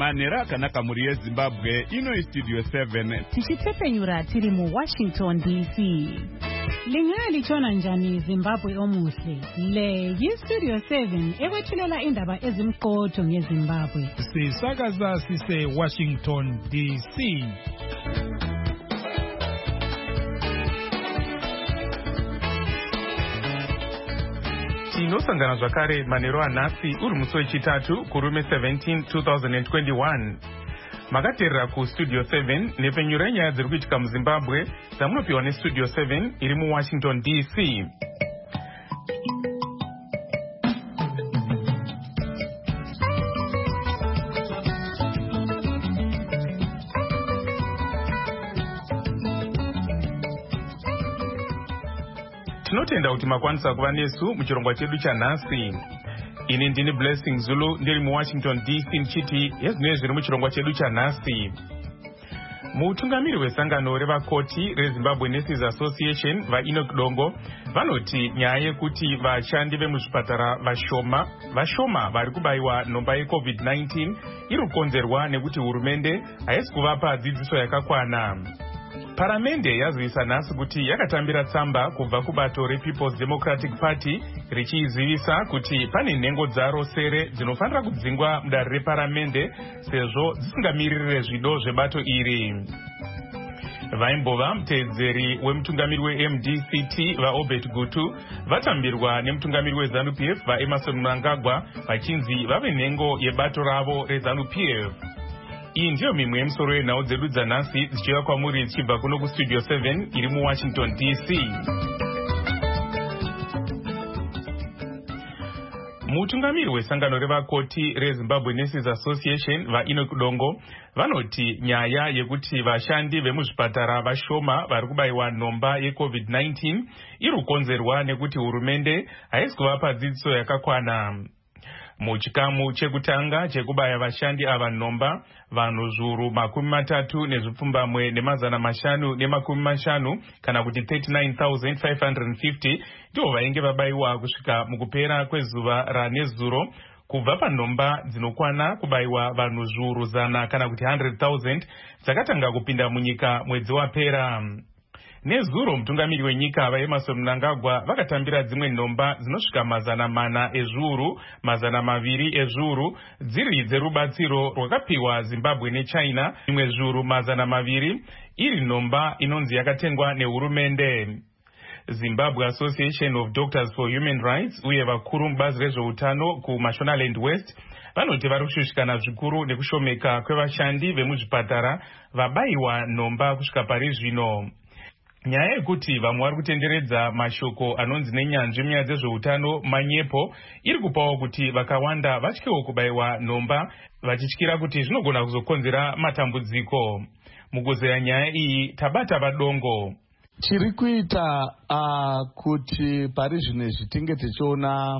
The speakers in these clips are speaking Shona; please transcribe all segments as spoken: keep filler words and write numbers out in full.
manhero akanaka mhuri yezimbabwe. Ino istudio seven tichitsepenyura tiri muwashington D C. Lingaya lichona njani Zimbabwe omuhle. Le yistudio seven ekwethulela indaba ezimqotho ngeZimbabwe. Sisakaza sise Washington D C. Tinosangana zvakare manhero anhasi uri musi wechitatu kurume seventeen twenty twenty-one. Makateerera kustudio seven nepfenyuro yenyaya dziri kuitika muZimbabwe dzamunopiwa nestudio seven iri muWashington D C. Tinotenda kuti makwanisa kuva nesu muchirongwa chedu chanhasi. Ini ndini Blessing Zulu ndiri muWashington D C ndichiti hezvinenge zviri muchirongwa chedu chanhasi. Mutungamiri wesangano revakoti reZimbabwe Nurses Association vaEnoch Dongo vanoti nyaya yekuti vashandi vemuzvipatara vashoma vashoma vari kubayiwa nhomba yecovid nineteen iri kukonzerwa nekuti hurumende haisi kuvapa dzidziso yakakwana. Paramende yazivisa nhasi kuti yakatambira tsamba kubva kubato rePeople's Democratic Party richizivisa kuti pane nhengo dzaro sere dzinofanira kudzingwa mudare reparamende sezvo dzisingamirire zvido zvebato iri. Vaimbova muteedzeri wemutungamiri weM D C T vaObert Gutu vatambirwa nemutungamiri weZANU P F vaEmerson Mnangagwa vachinzi vave nhengo yebato ravo reZANU P F. Iyi ndiyo mimwe yemusoro yenhau dzedu dzanhasi dzichiva kwamuri dzichibva kuno kustudio seven iri muWashington D C. Mutungamiri wesangano revakoti reZimbabwe Nurses Association vaEnoch Dongo vanoti nyaya yekuti vashandi vemuzvipatara vashoma vari kubayiwa nhomba yecovid nineteen iri kukonzerwa nekuti hurumende haisi kuvapa dzidziso yakakwana. Muchikamu chekutanga chekubaya vashandi ava nhomba, vanhu zviuru makumi matatu nezvipfumbamwe nemazana mashanu nemakumi mashanu kana kuti thirty-nine thousand five hundred fifty ndivo vainge vabayiwa kusvika mukupera kwezuva ranezuro kubva panhomba dzinokwana kubayiwa vanhu zviuru zana kana kuti one hundred thousand dzakatanga kupinda munyika mwedzi wapera. Nezuro mutungamiri wenyika vaEmerson Mnangagwa vakatambira dzimwe nhomba dzinosvika mazana mana ezviuru mazana maviri ezviuru dziri dzerubatsiro rwakapiwa Zimbabwe neChina, imwe zviuru mazana maviri iri nhomba inonzi yakatengwa nehurumende. Zimbabwe Association of Doctors for Human Rights uye vakuru mubazi rezveutano kuMashonaland West vanoti vari kushushikana zvikuru nekushomeka kwevashandi vemuzvipatara vabayiwa nhomba kusvika pari zvino. Nyaya yekuti vamwe vari kutenderedza mashoko anonzi nenyanzvi munyaya dzezveutano manyepo iri kupawo kuti vakawanda vatyewo kubayiwa nhomba vachityira kuti zvinogona kuzokonzera matambudziko. Mukuzeya nyaya iyi tabata vadongo. Chiri kuita uh, kuti pari zvino zvitinge tichiona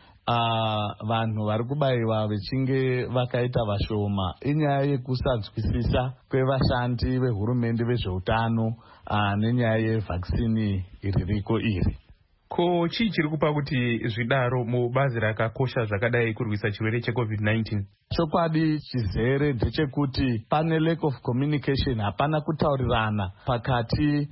uh, vanhu vari kubayiwa vechinge vakaita vashoma inyaya yekusanzwisisa kwevashandi vehurumende vezveutano uh, nenyaya yevhaksini iririko iri. Ko chii chiri kupa kuti zvidaro mubazi rakakosha zvakadai kurwisa chirwere checovid nineteen? Chokwadi chizere ndechekuti pane lack of communication, hapana kutaurirana pakati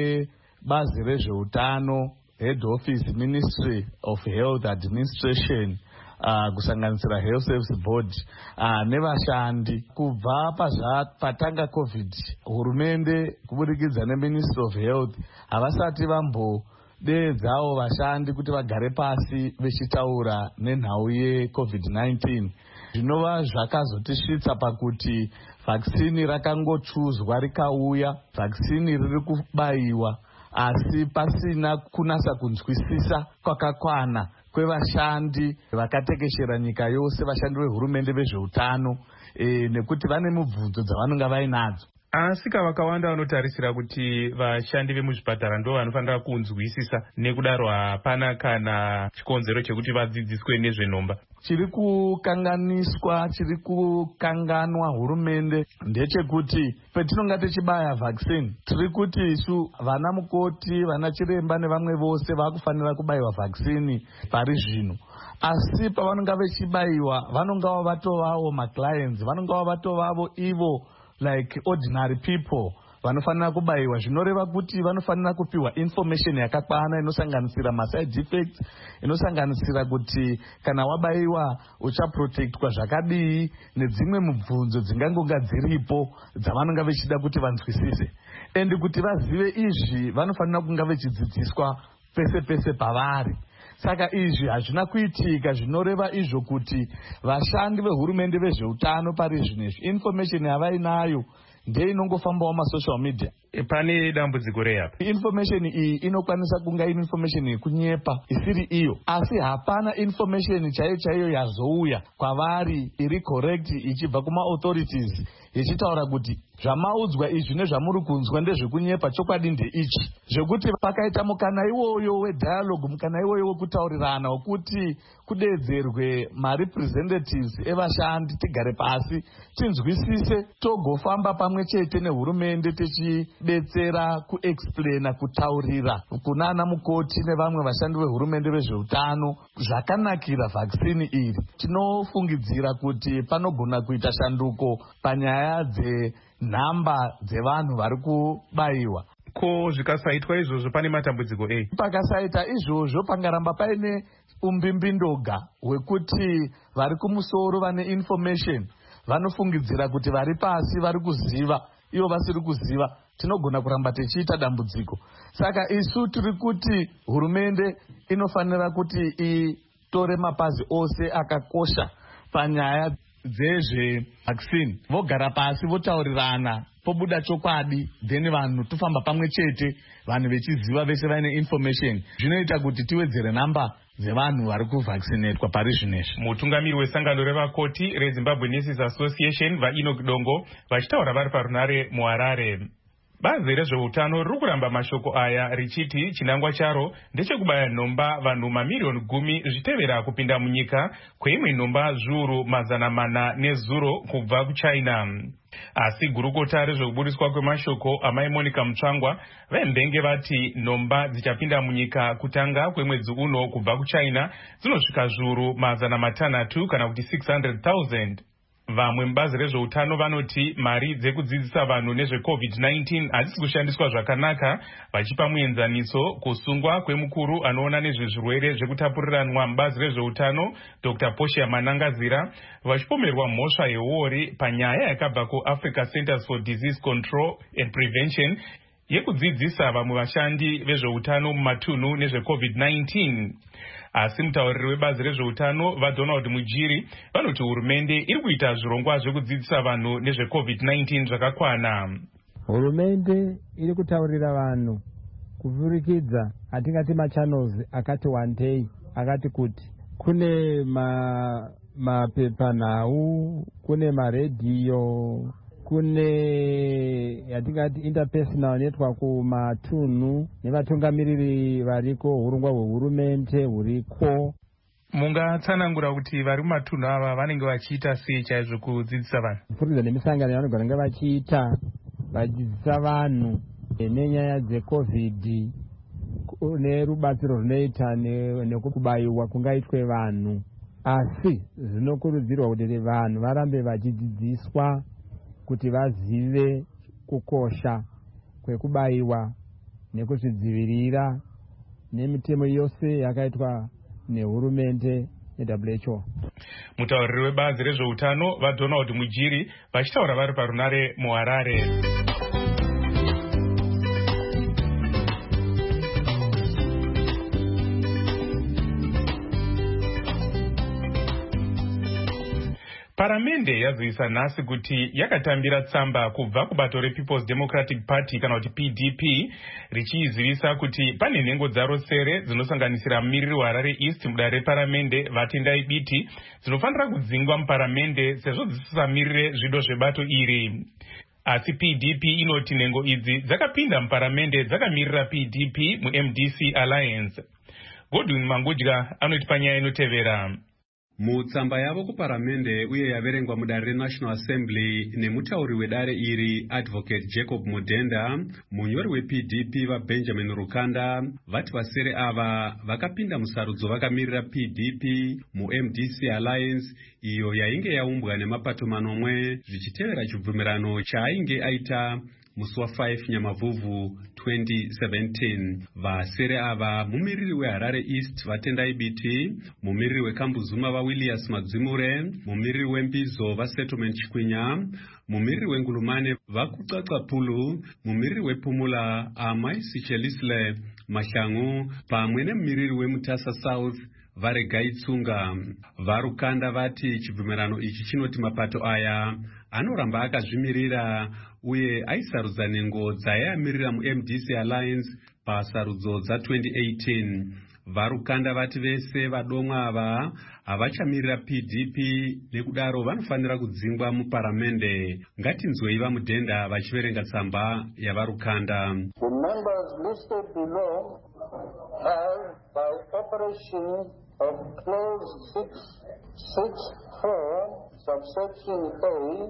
pebazi rezveutano, head office ministry of health administration, uh, kusanganisira health service board uh, nevashandi. Kubva patanga covid, hurumende kuburikidza neministry of health havasati vambo deedzawo vashandi kuti vagare pasi vechitaura nenhau yecovid nineteen. Zvinova zvakazotisvitsa pakuti vhaksini rakangochuzwa rikauya, vhaksini riri kubayiwa asi pasina kunasa kunzwisisa kwakakwana kwevashandi vakatekeshera nyika yose, vashandi vehurumende vezveutano e, nekuti vane mubvunzo dzavanonga vainadzo. Asika vakawanda vanotarisira kuti vashandi vemuzvipatara ndo vanofanira kunzwisisa, nekudaro hapana kana chikonzero chekuti vadzidziswe nezvenhomba. Chiri kukanganiswa, chiri kukanganwa hurumende ndechekuti petinonga tichibaya vaccine, tiri kuti isu vana mukoti, vana chiremba nevamwe vose vakufanira kubayiwa vaccine pari zvino. Asi pavanonga vechibayiwa vanonga vatovavo maclients, vanonga vatovavo ivo like ordinary people vanofanira kubayiwa, zvinoreva kuti vanofanira kupiwa information yakakwana inosanganisira maside effects, inosanganisira kuti kana wabayiwa uchaprotectwa zvakadii, nedzimwe mubvunzo dzingangonga dziripo dzavanonga vechida kuti vanzwisise. And kuti vazive izvi vanofanira kunga vechidzidziswa pese pese pavari. Saka izvi hazvina kuitika, zvinoreva izvo kuti vashandi vehurumende vezveutano pari zvinezvi information yavainayo ndeinongofambawo masocial media. Pane dambudziko reyapo. Information iyi inokwanisa kunga ine information yekunyepa isiri iyo, asi hapana information chaiyo chaiyo yazouya kwavari iri correct ichibva kuma authorities ichitaura kuti zvamaudzwa izvi nezvamuri kunzwa ndezvekunyepa, chokwadi ndeichi. Zvekuti pakaita mukana iwoyo wedialogue, mukana iwoyo wekutaurirana wekuti kudedzerwe marepresentatives evashandi, tigare pasi tinzwisise, togofamba pamwe chete nehurumende tichidetsera kuexplaina, kutaurira kunana mukoti nevamwe vashandi vehurumende vezveutano zvakanakira vaccine iri. Tinofungidzira kuti panogona kuita shanduko panyaya dzenhamba dzevanhu vari kubayiwa. Ko zvikasaitwa izvozvo pane matambudziko ei? Pakasaita izvozvo pangaramba paine umbimbindoga hwekuti vari kumusoro vane information vanofungidzira kuti vari pasi vari kuziva, ivo vasiri kuziva. Tinogona kuramba tichiita dambudziko. Saka isu tiri kuti hurumende inofanira kuti itore mapazi ose akakosha panyaya dzezve vaccine, vogara pasi votaurirana, pobuda chokwadi, then vanhu tofamba pamwe chete, vanhu vechiziva vese vaine information. Zvinoita kuti tiwedzere namba dzevanhu vari kuvaccinatwa pari zvinezvi. Mutungamiri wesangano revakoti reZimbabwe Nurses Association vaEnoch Dongo vachitaura vari parunare muHarare. Bazi rezveutano riri kuramba mashoko aya richiti chinangwa charo ndechekubaya nhomba vanhu mamirioni gumi zvitevera kupinda munyika kweimwe nhomba zviuru mazana mana nezuro kubva kuChina. Asi gurukota rezvekubudiswa kwemashoko amai Monica Mutsvangwa vembenge vati nhomba dzichapinda munyika kutanga kwemwedzi uno kubva kuChina dzinosvika zviuru mazana matanhatu kana kuti six hundred thousand. Vamwe mubazi rezveutano vanoti mari dzekudzidzisa vanhu nezvecovid nineteen hadzisi kushandiswa zvakanaka, vachipa muenzaniso kusungwa kwemukuru anoona nezvezvirwere zvekutapuriranwa mubazi rezveutano Doctor Portia Manangazira, vachipomerwa mhosva yeori panyaya yakabva kuAfrica Centers for Disease Control and Prevention yekudzidzisa vamwe vashandi vezveutano mumatunhu nezvecovid nineteen. Asi mutauriri webazi rezveutano vaDonald Mujiri vanoti hurumende iri kuita zvirongwa zvekudzidzisa vanhu nezvecovid nineteen zvakakwana. Hurumende iri kutaurira vanhu kuvhurikidza atingati machannels akati wandei, akati kuti kune ma mapepanhau, kune maredhiyo, kune yatingati interpersonal network kumatunhu nevatungamiriri variko, hurongwa hwehurumende huriko. Mungatsanangura kuti vari mumatunhu ava vanenge vachiita sei chaizvo kudzidzisa vanhu? Kupfurikidza nemisangano yavanogara vachiita vachidzidzisa vanhu nenyaya dzecovid nerubatsiro runoita nekubayiwa kungaitwe vanhu. Asi zvinokurudzirwa kuti vanhu varambe vachidzidziswa kuti vazive kukosha kwekubayiwa nekuzvidzivirira nemitemo yose yakaitwa nehurumende neW H O. Mutauriri webazi rezveutano vaDonald Mujiri vachitaura vari parunare muHarare. Paramende yazoisa nhasi kuti yakatambira tsamba kubva kubato rePeople's Democratic Party kana kuti P D P richizivisa kuti pane nhengo dzaro sere dzinosanganisira mumiriri weHarare East mudare reparamende Vatendai Biti dzinofanira kudzingwa muparamende sezvo dzisisamirire zvido zvebato iri. asi P D P inoti nhengo idzi dzakapinda muparamende dzakamirira P D P mu-M D C Alliance. Godwin Mangudya anoti panyaya inotevera. Mutsamba yavo kuparamende uye yaverengwa mudare reNational Assembly nemutauri wedare iri Advocate Jacob Mudenda, munyori weP D P vaBenjamin Rukanda vati vasere ava vakapinda musarudzo vakamirira P D P mu-M D C Alliance iyo yainge yaumbwa nemapato manomwe zvichitevera chibvumirano chaainge aita musi wa5 Nyamavhuvhu twenty seventeen. Vasere ava mumiriri weHarare East vaTendai Biti, mumiriri weKambuzuma vaWilliams Madzimure, mumiriri weMbizo vaSettlement Chikwinya, mumiriri weNgulumane vaKutsvatsvapulu, mumiriri wePumula Amai Sichelisle Mahlangu, pamwe nemumiriri weMutasa South Varegai Tsunga. Varukanda vati chibvumirano ichi chinoti mapato aya anoramba akazvimirira uye aisarudza nhengo dzaiamirira mu-M D C Alliance pasarudzo dza twenty eighteen. Varukanda vati vese vadomwa ava havachamirira P D P nekudaro vanofanira kudzingwa muparamende. Ngatinzwei vaMudenda vachiverenga tsamba yavarukanda. The members listed below have, by operation of clause six sixty-four subsection A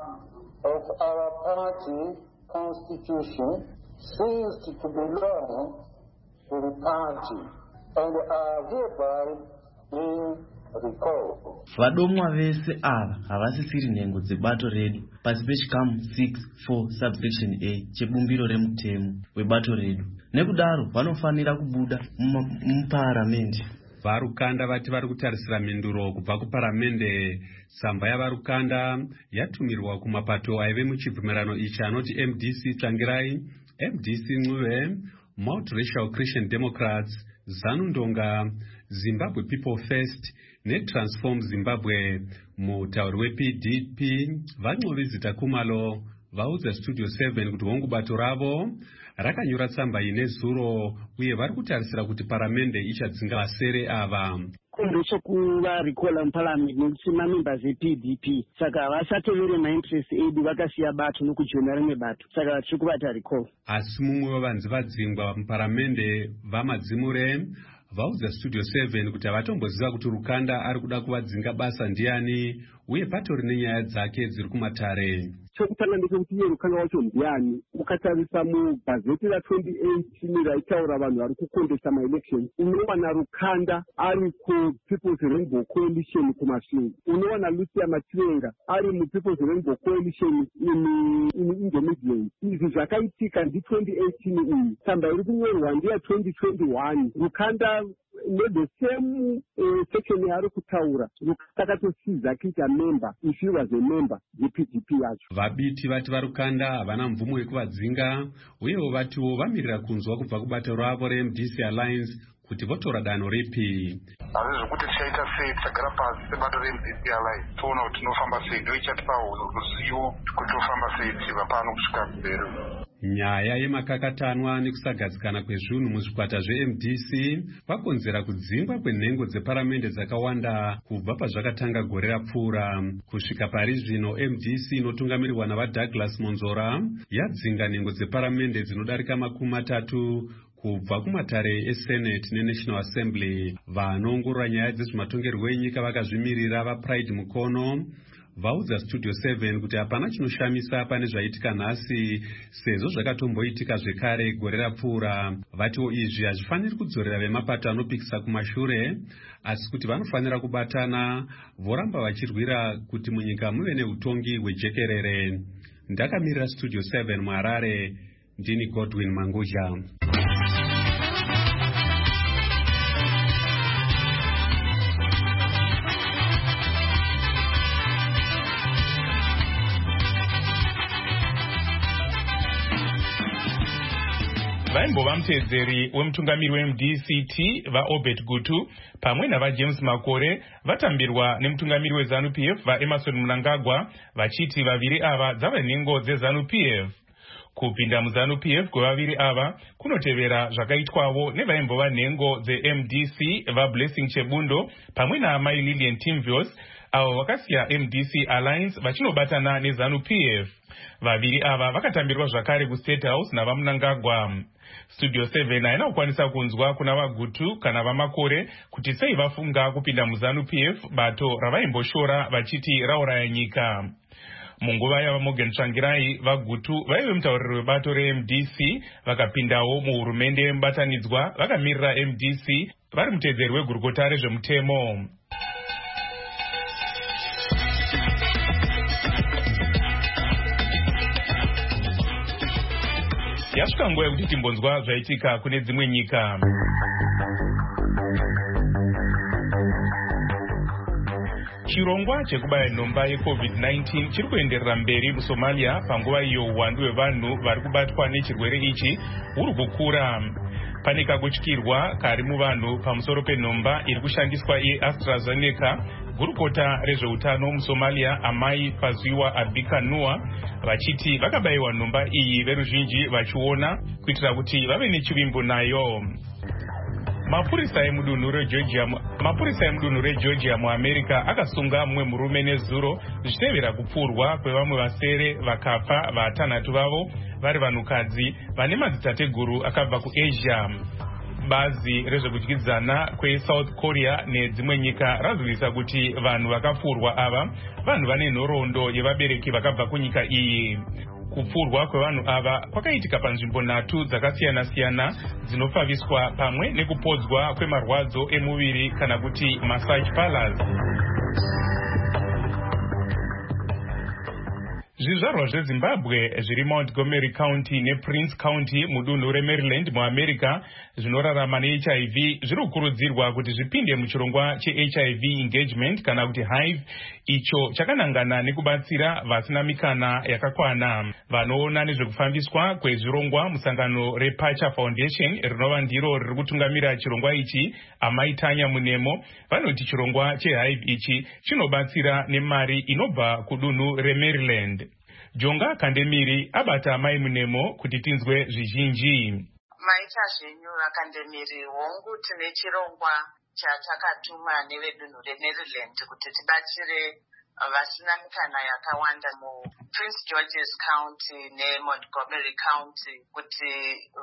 of our party constitution, ceased to belong to the party and are hereby being recalled. Vadomwa vese ava havasisiri nhengo dzebato redu pasi pechikamu six four subsection A chebumbiro remutemo webato redu. Nekudaro vanofanira kubuda muparamende. Varukanda vati vari kutarisira mhinduro kubva kuparamende. Tsamba yavarukanda yatumirwa kumapato aive muchibvumirano ichi anoti M D C Tsvangirai, M D C Ncube, Multiracial Christian Democrats, ZANU Ndonga, Zimbabwe People First neTransform Zimbabwe. Mutauri weP D P vaNcube Zita Khumalo vaudza Studio seven kuti vongubato ravo rakanyora tsamba ine zuro uye vari kutarisira kuti paramende ichadzinga vasere ava. Kundo sokuva recall parliament nekuti mamembers eP D P saka vasatovere mainterest edu vakasiya bato nokujoina rimwe bato saka vatiri kuvata recall. Asi mumwe wavanzi vadzingwa muparamende vaMadzimure vaudza Studio seven kuti avatomboziva kuti Rukanda ari kuda kuvadzinga basa ndiani uye patori nenyaya dzake dziri kumatare. Chokutanga ndechekuti iye Rukanda wacho ndiani. Ukatarisa mugazeti ra twenty eighteen raitaura vanhu vari kukondesa maelection, unowana Rukanda ari kuPeople's Rainbow Coalition kumashure, unowana Lucia Matiwenga ari muPeople's Rainbow Coalition in Indonesia. Izvi zvakaitika ndi twenty eighteen iyi. Tsamba iri kunyorwa ndiya twenty twenty-one. Rukanda the same uh, section yari kutaura takatosiza kuita member if he was a member yeP D P yacho. Vabiti vati varukanda havana mvumo yekuvadzinga uyewo vatiwo vamirira kunzwa kubva kubato ravo reM D C Alliance kuti votora danho ripi. Hazvo kuti tichaita sei tichagara pasi sebato reM D C Alliance toona kuti tinofamba sei ndo ichatipa ruzivo kuti tofamba sei tichibva pano kusvika kumberi. Nyaya yemakakatanwa nekusagadzikana kwezvinhu muzvikwata zveM D C kwakonzera kudzingwa kwenhengo dzeparamende dzakawanda kubva pazvakatanga gore rapfuura. Kusvika pari zvino M D C inotungamirirwa navaDouglas Monzora yadzinga nhengo dzeparamende dzinodarika makumi matatu kubva kumatare eSenate neNational Assembly. Vanoongorora nyaya dzezvematongerwo enyika vakazvimirira vaPride Mukono vaudza Studio seven kuti hapana chinoshamisa pane zvaitika nhasi sezvo zvakatomboitika zvekare gore rapfuura. Vatiwo izvi hazvifaniri kudzorera vemapato anopikisa kumashure asi kuti vanofanira kubatana voramba vachirwira kuti munyika muve neutongi hwejekerere. Ndakamirira Studio seven muHarare, ndini Godwin Mangudya. vaimbova mutedzeri wemutungamiri weM D C T vaObert Gutu pamwe navaJames Makore vatambirwa nemutungamiri weZANU P F vaEmerson Mnangagwa vachiti vaviri ava dzava nhengo dzeZANU P F. Kupinda muZANU P F kwevaviri ava kunotevera zvakaitwawo nevaimbova nhengo dzeM D C vaBlessing Chebundo pamwe naamai Lillian Timvios avo vakasiya M D C Alliance vachinobatana neZANU-P F. Vaviri ava vakatambirwa zvakare kuState House navaMnangagwa. Studio seven haina kukwanisa kunzwa kuna vaGutu kana vaMakore kuti sei vafunga kupinda muZANU-P F, bato ravaimboshora vachiti rauraya nyika. Munguva yavaMorgan Tsvangirai, vaGutu vaive mutauriri webato re-M D C vakapindawo muhurumende yemubatanidzwa vakamirira M D C vari mutedzeri wegurukota rezvemutemo. Yasvika nguva yekuti timbonzwa zvaitika kune dzimwe nyika. Chirongwa chekubaya nhomba yeCovid nineteen chiri kuenderera mberi muSomalia panguva iyo uwandu hwevanhu vari kubatwa nechirwere ichi huri kukura. Pane kakutyirwa kari muvanhu pamusoro penhomba iri kushandiswa yeAstraZeneca. Gurukota rezveutano muSomalia Amai Faziwa Abikanua vachiti vakabayiwa nhomba iyi veruzhinji vachiona kuitira kuti vave nechivimbo nayo. Mapurisa emudunhu reGeorgia mapurisa emudunhu reGeorgia muAmerica akasunga mumwe murume nezuro zvichitevera kupfurwa kwevamwe vasere vakafa vatanhatu vavo vari vanhukadzi vane madzitateguru akabva kuAsia. Bazi rezvekudyidzana kweSouth Korea nedzimwe nyika razivisa kuti vanhu vakapfurwa ava vanhu vane nhoroondo yevabereki vakabva kunyika iyi. Kupfurwa kwevanhu ava kwakaitika panzvimbo nhatu dzakasiyana-siyana dzinofambiswa pamwe nekupodzwa kwemarwadzo emuviri kana kuti massage parlors. Zvizvarwa zveZimbabwe zviri Montgomery County nePrince County mudunhu reMaryland muAmerica zvinorarama neH I V zviri kukurudzirwa kuti zvipinde muchirongwa cheH I V engagement kana kuti Hive, icho chakanangana nekubatsira vasina mikana yakakwana. Vanoona nezvekufambiswa kwezvirongwa musangano rePacha Foundation rinova ndiro riri kutungamira chirongwa ichi, Amai Tanya Munemo, vanoti chirongwa cheHive ichi chinobatsira nemari inobva kudunhu reMaryland. Jonga Kandemiri abata Amai Munemo kuti tinzwe zvizhinji. Maita zvenyu Kandemiri, hongu tine chirongwa chatakatuma nevedunhu reMaryland kuti tibatsire vasina mikana yakawanda mu Prince George's County neMontgomery County kuti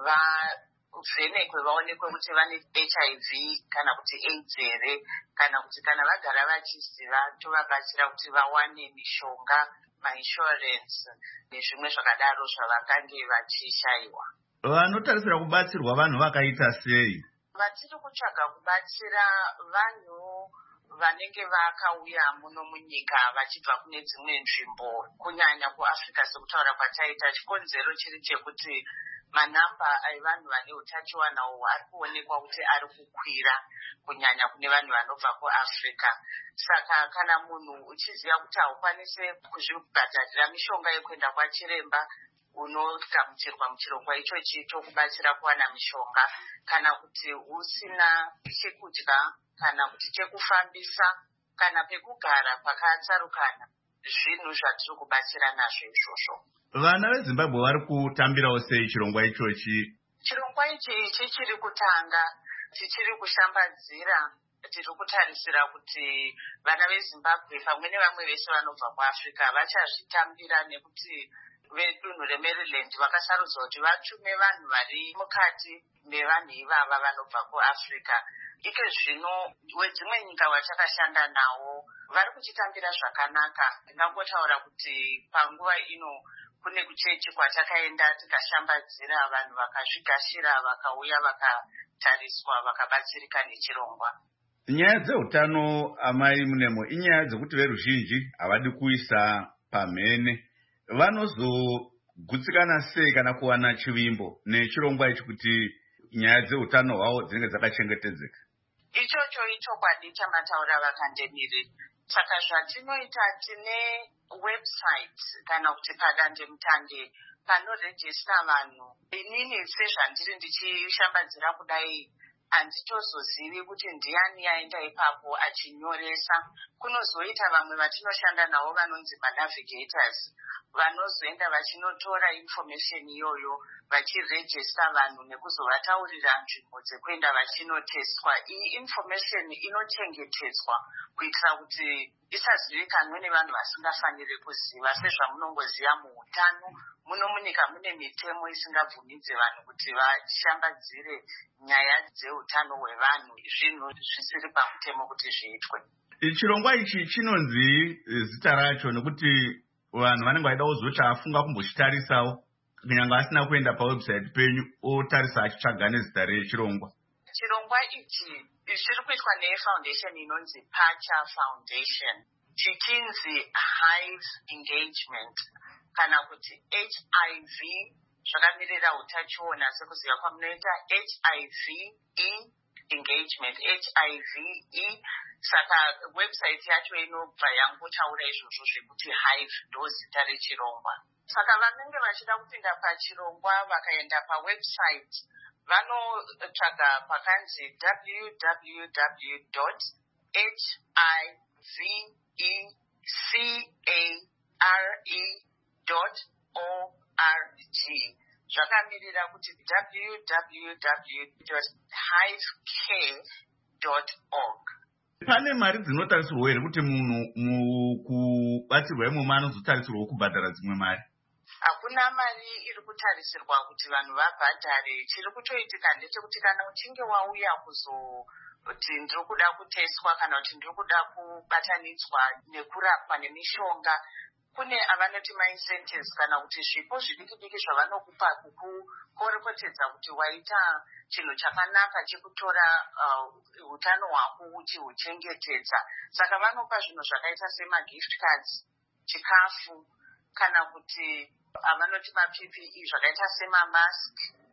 vavhenekwe vaonekwe kuti vane H I V kana kuti AIDS here, kana kuti kana vagara vachiziva tovabatsira kuti vawane mishonga, mainsurance nezvimwe zvakadaro zvavakange vachishayiwa. Vanotarisira kubatsirwa vanhu vakaita sei? Vatiri kutsvaga kubatsira vanhu vanenge vakauya muno munyika vachibva kune dzimwe nzvimbo, kunyanya kuAfrica. Sekutaura kwataita, chikonzero chiri chekuti manhamba evanhu vane utachiwana uhu ari kuonekwa kuti ari kukwira kunyanya kune vanhu vanobva kuAfrica. Saka kana munhu uchiziva kuti haukwanisi kuzvibhadharira mishonga yekuenda kwachiremba, unogamuchirwa muchirongwa ichochi chokubatsira kuwana mishonga. Kana kuti usina chekudya kana kuti chekufambisa kana pekugara pakatsarukana, zvinhu zvatiri kubatsira nazvo izvozvo. Vana veZimbabwe vari kutambirawo sei chirongwa ichochi? Chirongwa ichi chiri kutanga, tichiri kushambadzira, tiri kutarisira kuti vana veZimbabwe pamwe nevamwe vese vanobva kuAfrica vachazvitambira, nekuti vedunhu reMaryland vakasarudzwa kuti vatume vanhu vari mukati mevanhu ivava vanobva kuAfrica. Ike zvino wedzimwe nyika watakashanda nawo vari kuchitambira zvakanaka. Ndingangotaura kuti panguva ino kune kuchechi kwatakaenda tikashambadzira, vanhu vakazvigashira vakauya vakatariswa vakabatsirika nechirongwa. Nyaya dzeutano, Amai Munemo, inyaya dzekuti veruzhinji havadi kuisa pamhene. Vanozogutsikana sei kana kuwana chivimbo nechirongwa ichi kuti nyaya dzeutano hwavo dzinenge dzakachengetedzeka? Ichocho ichokwadi chamataura Vakandemiri. Saka zvatinoita, tine website kana kuti padandemutande panorejista vanhu. Inini sezvandiri ndichishambadzira kudai, handitozozivi kuti ndiani aenda ipapo achinyoresa. Kunozoita vamwe vatinoshanda navo vanonzi manavigators, vanozoenda vachinotora information iyoyo vachirejista vanhu nekuzovataurira nzvimbo dzekuenda vachinoteswa. Iyi information inochengetedzwa kuitira kuti isazivikanwe nevanhu vasingafaniri kuziva. Sezvamunongoziva muutano muno munyika mune mitemo isingabvumidze vanhu kuti vashambadzire nyaya dzeutano hwevanhu, zvinhu zvisiri pamutemo kuti zviitwe. Chirongwa ichi chinonzi zita racho nekuti vanhu vanenge vaida kuzoti afunga kumbochitarisawo kunyange asina kuenda pawebsite penyu otarisa achitsvaga nezita rechirongwa. Chirongwa ichi chiri kuitwa nefoundation inonzi Pacha Foundation, chichinzi Hive Engagement kana kuti H I V, zvakamirira utachiona sekuziva kwamunoita H I V E engagement, H I V E. Saka website yacho inobva yangotaura izvozvo zvekuti Hive ndo zita rechirongwa. Saka vanenge vachida kupinda pachirongwa vakaenda pawebsite vanotsvaga pakanzi w w w dot h i v e care dot org. Zvakamirira kuti w w w dot hive care dot org. Pane mari dzinotarisirwa here kuti munhu mukubatsirwa imomo anozotarisirwa kubhadhara dzimwe mari? Hakuna mari iri kutarisirwa kuti vanhu vabhadhare. Chiri kutoitika ndechekuti kana uchinge wauya kuzoti ndiri kuda kuteswa kana kuti ndiri kuda kubatanidzwa nekurapwa nemishonga, kune avanoti maincentives kana kuti zvipo zvidiki diki zvavanokupa kukukorekotedza kuti waita chinhu chakanaka chekutora utano hwako uchihuchengetedza. Saka vanopa zvinhu zvakaita semagift cards, chikafu, kana kuti avanoti ma-P P E zvakaita semamask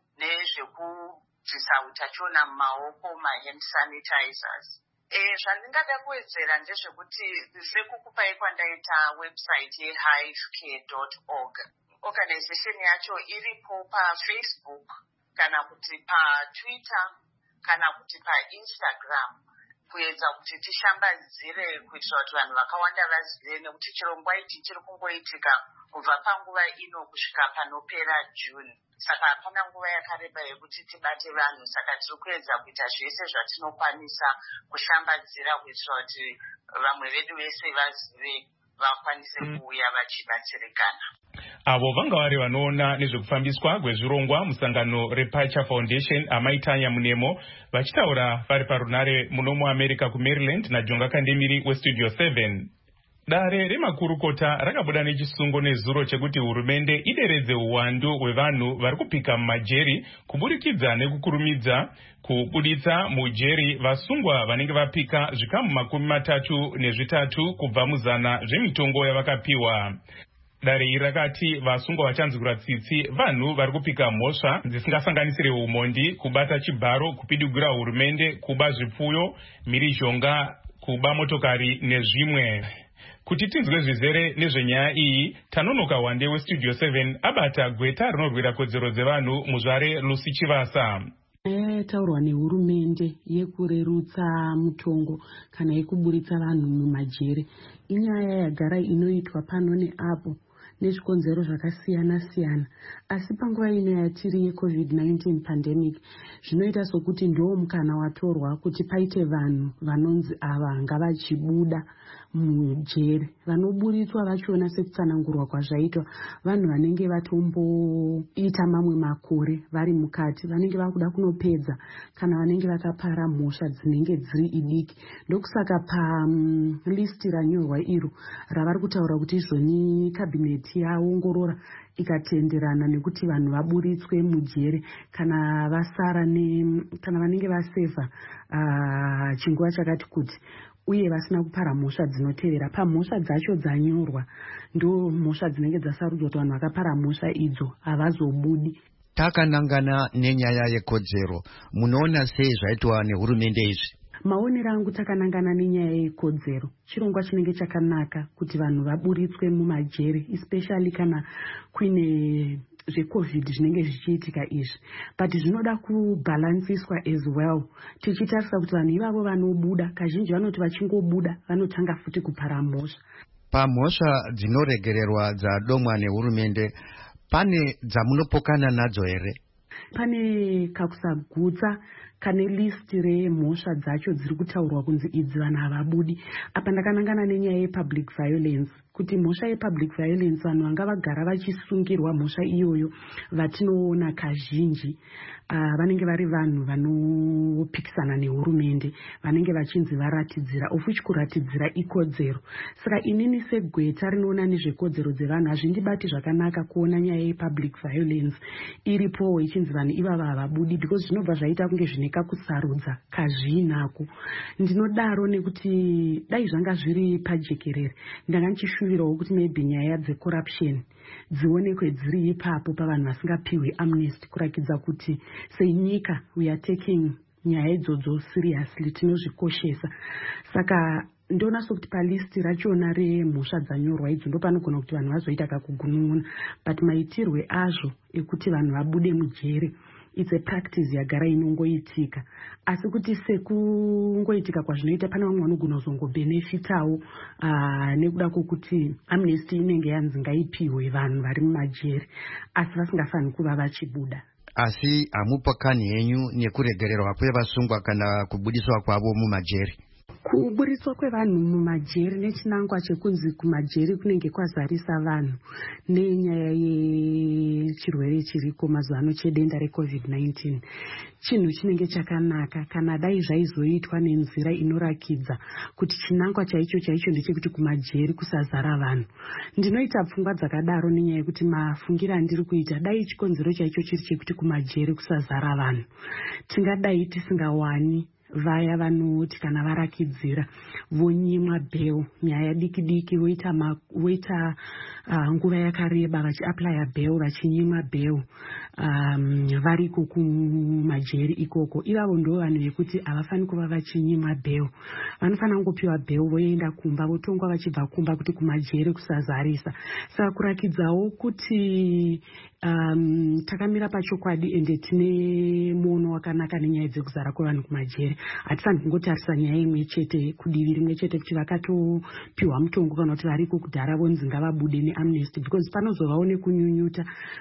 nezvekubvisa utachiona mumaoko, ma-hand sanitizers. E, zvandingada kuwedzera ndezvekuti sekukupai kwandaita website ye-hive care dot org, organization yacho iripo paFacebook kana kuti paTwitter kana kuti paInstagram, kuedza kuti tishambadzire kuitira kuti vanhu vakawanda vazive, nekuti chirongwa ichi chiri kungoitika kubva panguva ino kusvika panopera June. Saka hapana nguva yakareba yekuti tibate vanhu. Saka tiri kuedza kuita zvese zvatinokwanisa kushambadzira kuitira kuti vamwe vedu vese vazive vakwanise kuuya vachibatsirikana. Avo vanga vari vanoona nezvekufambiswa kwezvirongwa musangano rePacha Foundation amaitanya munemo vachitaura vari parunare muno muAmerica kuMaryland naJonga Kandemiri weStudio seven. Dare remakurukota rakabuda nechisungo nezuro chekuti hurumende ideredze uwandu hwevanhu vari kupika mumajeri kuburikidza nekukurumidza kubuditsa mujeri vasungwa vanenge vapika zvikamu makumi matatu nezvitatu kubva muzana zvemitongo yavakapiwa. Dare iri rakati vasungwa vachanzwira tsitsi vanhu vari kupika mhosva dzisingasanganisire umondi, kubata chibharo, kupidigura hurumende, kuba zvipfuyo, mhirizhonga, kuba motokari nezvimwe. Kuti tinzwe zvizere nezvenyaya iyi, Tanonoka Wande weStudio seven abata gweta rinorwira kodzero dzevanhu muzvare Lucy Chivasa. Taurwa nehurumende yekurerutsa mutongo kana yekuburitsa vanhu mumajere inyaya yagara inoitwa pano neapo nezvikonzero zvakasiyana siyana, asi panguva ino yatiri yeCovid nineteen pandemic zvinoita sokuti ndo mukana watorwa kuti paite vanhu vanonzi ava ngavachibuda mujere. Vanoburitswa vachiona sekutsanangurwa kwazvaitwa vanhu vanenge vatomboita mamwe makore vari mukati, vanenge vakuda kunopedza kana vanenge vakapara mhosva dzinenge dziri idiki. Ndokusaka pa um, listi ranyorwa iro ravari kutaura kuti izvoni kabineti yaongorora ikatenderana nekuti vanhu vaburitswe mujere kana vasara ne kana vanenge vasevha uh, chinguva chakati kuti uye vasina kupara mhosva dzinotevera. Pamhosva dzacho dzanyorwa ndo mhosva dzinenge dzasarudzwa kuti vanhu vakapara mhosva idzo havazobudi. Takanangana nenyaya yekodzero, munoona sei zvaitwa nehurumende izvi? Maonero angu takanangana nenyaya yekodzero, chirongwa chinenge chakanaka kuti vanhu vaburitswe mumajere, especially kana kuine zveCovid zvinenge zvichiitika izvi, but zvinoda kubalansiswa as well, tichitarisa kuti vanhu ivavo vanobuda kazhinji vanoti vachingobuda vanotanga futi kupara mhosva. Pamhosva dzinoregererwa dzadomwa nehurumende pane dzamunopokana nadzo here? Pane kakusagutsa kane list remhosva dzacho dziri kutaurwa kunzi idzi vanhu havabudi. Apa ndakanangana nenyaya yepublic violence, kuti mhosva yepublic violence vanhu vanga vagara vachisungirwa mhosva iyoyo vatinoona kazhinji uh, vanenge vari vanhu vanopikisana nehurumende, vanenge vachinzi varatidzira, of which kuratidzira ikodzero. Saka inini segweta rinoona nezvekodzero dzevanhu hazvindibati zvakanaka kuona nyaya yepublic violence iripo ichinzi vanhu ivava havabudi, because zvinobva zvaita kunge zvine kakusarudza kazvinako. Ndinodaro nekuti dai zvanga zviri pajekerere ndanga ndichishuvirawo kuti maybe nyaya dzecorruption dzionekwe dziri ipapo pavanhu vasingapiwe amnesty, kurakidza kuti senyika we are taking nyaya idzodzo seriously, tinozvikoshesa. Saka ndona sokuti palisti rachona remhosva dzanyorwa idzo ndo panogona kuti vanhu vazoita kakugunun'una, but maitirwe azvo ekuti vanhu vabude mujere it's a practice yagara inongoitika, asi kuti sekungoitika kwazvinoita pane vamwe vanogona kuzongobenefitawo uh, nekuda kwokuti amnesty inenge yanzi ngaipiwe vanhu vari mumajere asi vasingafaniri kuva vachibuda. Asi hamupokani henyu nekuregererwa kwevasungwa kana kubudiswa kwavo mumajere? Kuburiswa kwevanhu mumajeri nechinangwa chekunzi kumajeri kunenge kwazarisa vanhu nenyaya yechirwere chiriko mazuva ano chedenda recovid nineteen, chinhu chinenge chakanaka kana dai zvaizoitwa nenzira inorakidza kuti chinangwa chaicho chaicho ndechekuti kumajeri kusazara vanhu. Ndinoita pfungwa dzakadaro nenyaya yekuti mafungiro andiri kuita, dai chikonzero chaicho chiri chekuti kumajeri kusazara vanhu, tingadai tisingawani vaya vanoti kana varakidzira vonyimwa bheo nyaya diki diki voita voita uh, nguva yakareba vachiaplya bheo vachinyimwa bheo um, variko kumajeri ikoko. Ivavo ndo vanhu vekuti havafani kuva vachinyimwa bheo, vanofanira kungopiwa bheo voenda kumba votongwa vachibva kumba kuti kumajeri kusazarisa. Saka kurakidzawo kuti um, takamira pachokwadi ende tine muono wakanaka nenyaya dzekuzara kwevanhu kumajeri. Hatifani kungotarisa nyaya imwe chete kudivi rimwe chete kuti vakatopiwa mutongo kana kuti variko kudhara vonzi ngavabude neamnesty, because panozovawo nekunyunyuta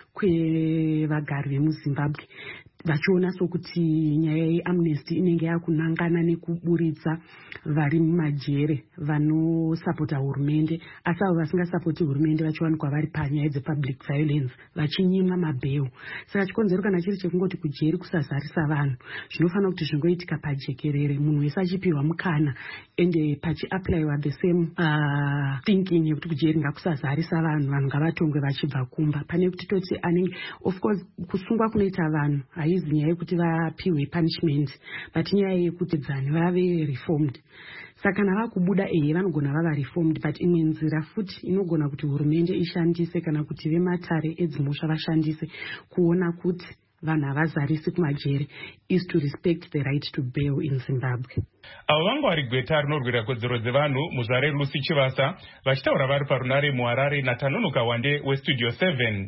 kwevagari vemuZimbabwe vachiona sokuti nyaya yeamnesty inenge yakunangana nekuburitsa vari mumajere vanosapota hurumende, asi avo vasingasapoti hurumende vachiwanikwa vari panyaya dzepublic violence vachinyimwa mabheo. Saka chikonzero kana chiri chekungoti kujeri kusazarisa vanhu, zvinofanira kuti zvingoitika pajekerere, munhu wese achipiwa mukana ende pachiaplyiwa the same uh, thinking yekuti kujeri ngakusazarisa vanhu, vanhu ngavatongwe vachibva kumba, pane kuti toti anenge of course kusungwa kunoita vanhu haizi nyaya yekuti vapiwe punishment, but nyaya yekuti dzani vave reformed. Saka kana vakubuda ehe vanogona vava reformed, but imwe nzira futi inogona kuti hurumende ishandise kana kuti vematare edzimhosva vashandise kuona kuti vanhu havazarisi kumajere is to respect the right to bail in Zimbabwe. Avo vangu vari gweta rinorwira kodzero dzevanhu muzare Lucy Chivasa vachitaura vari parunare muHarare naTanonoka Wande weStudio seven.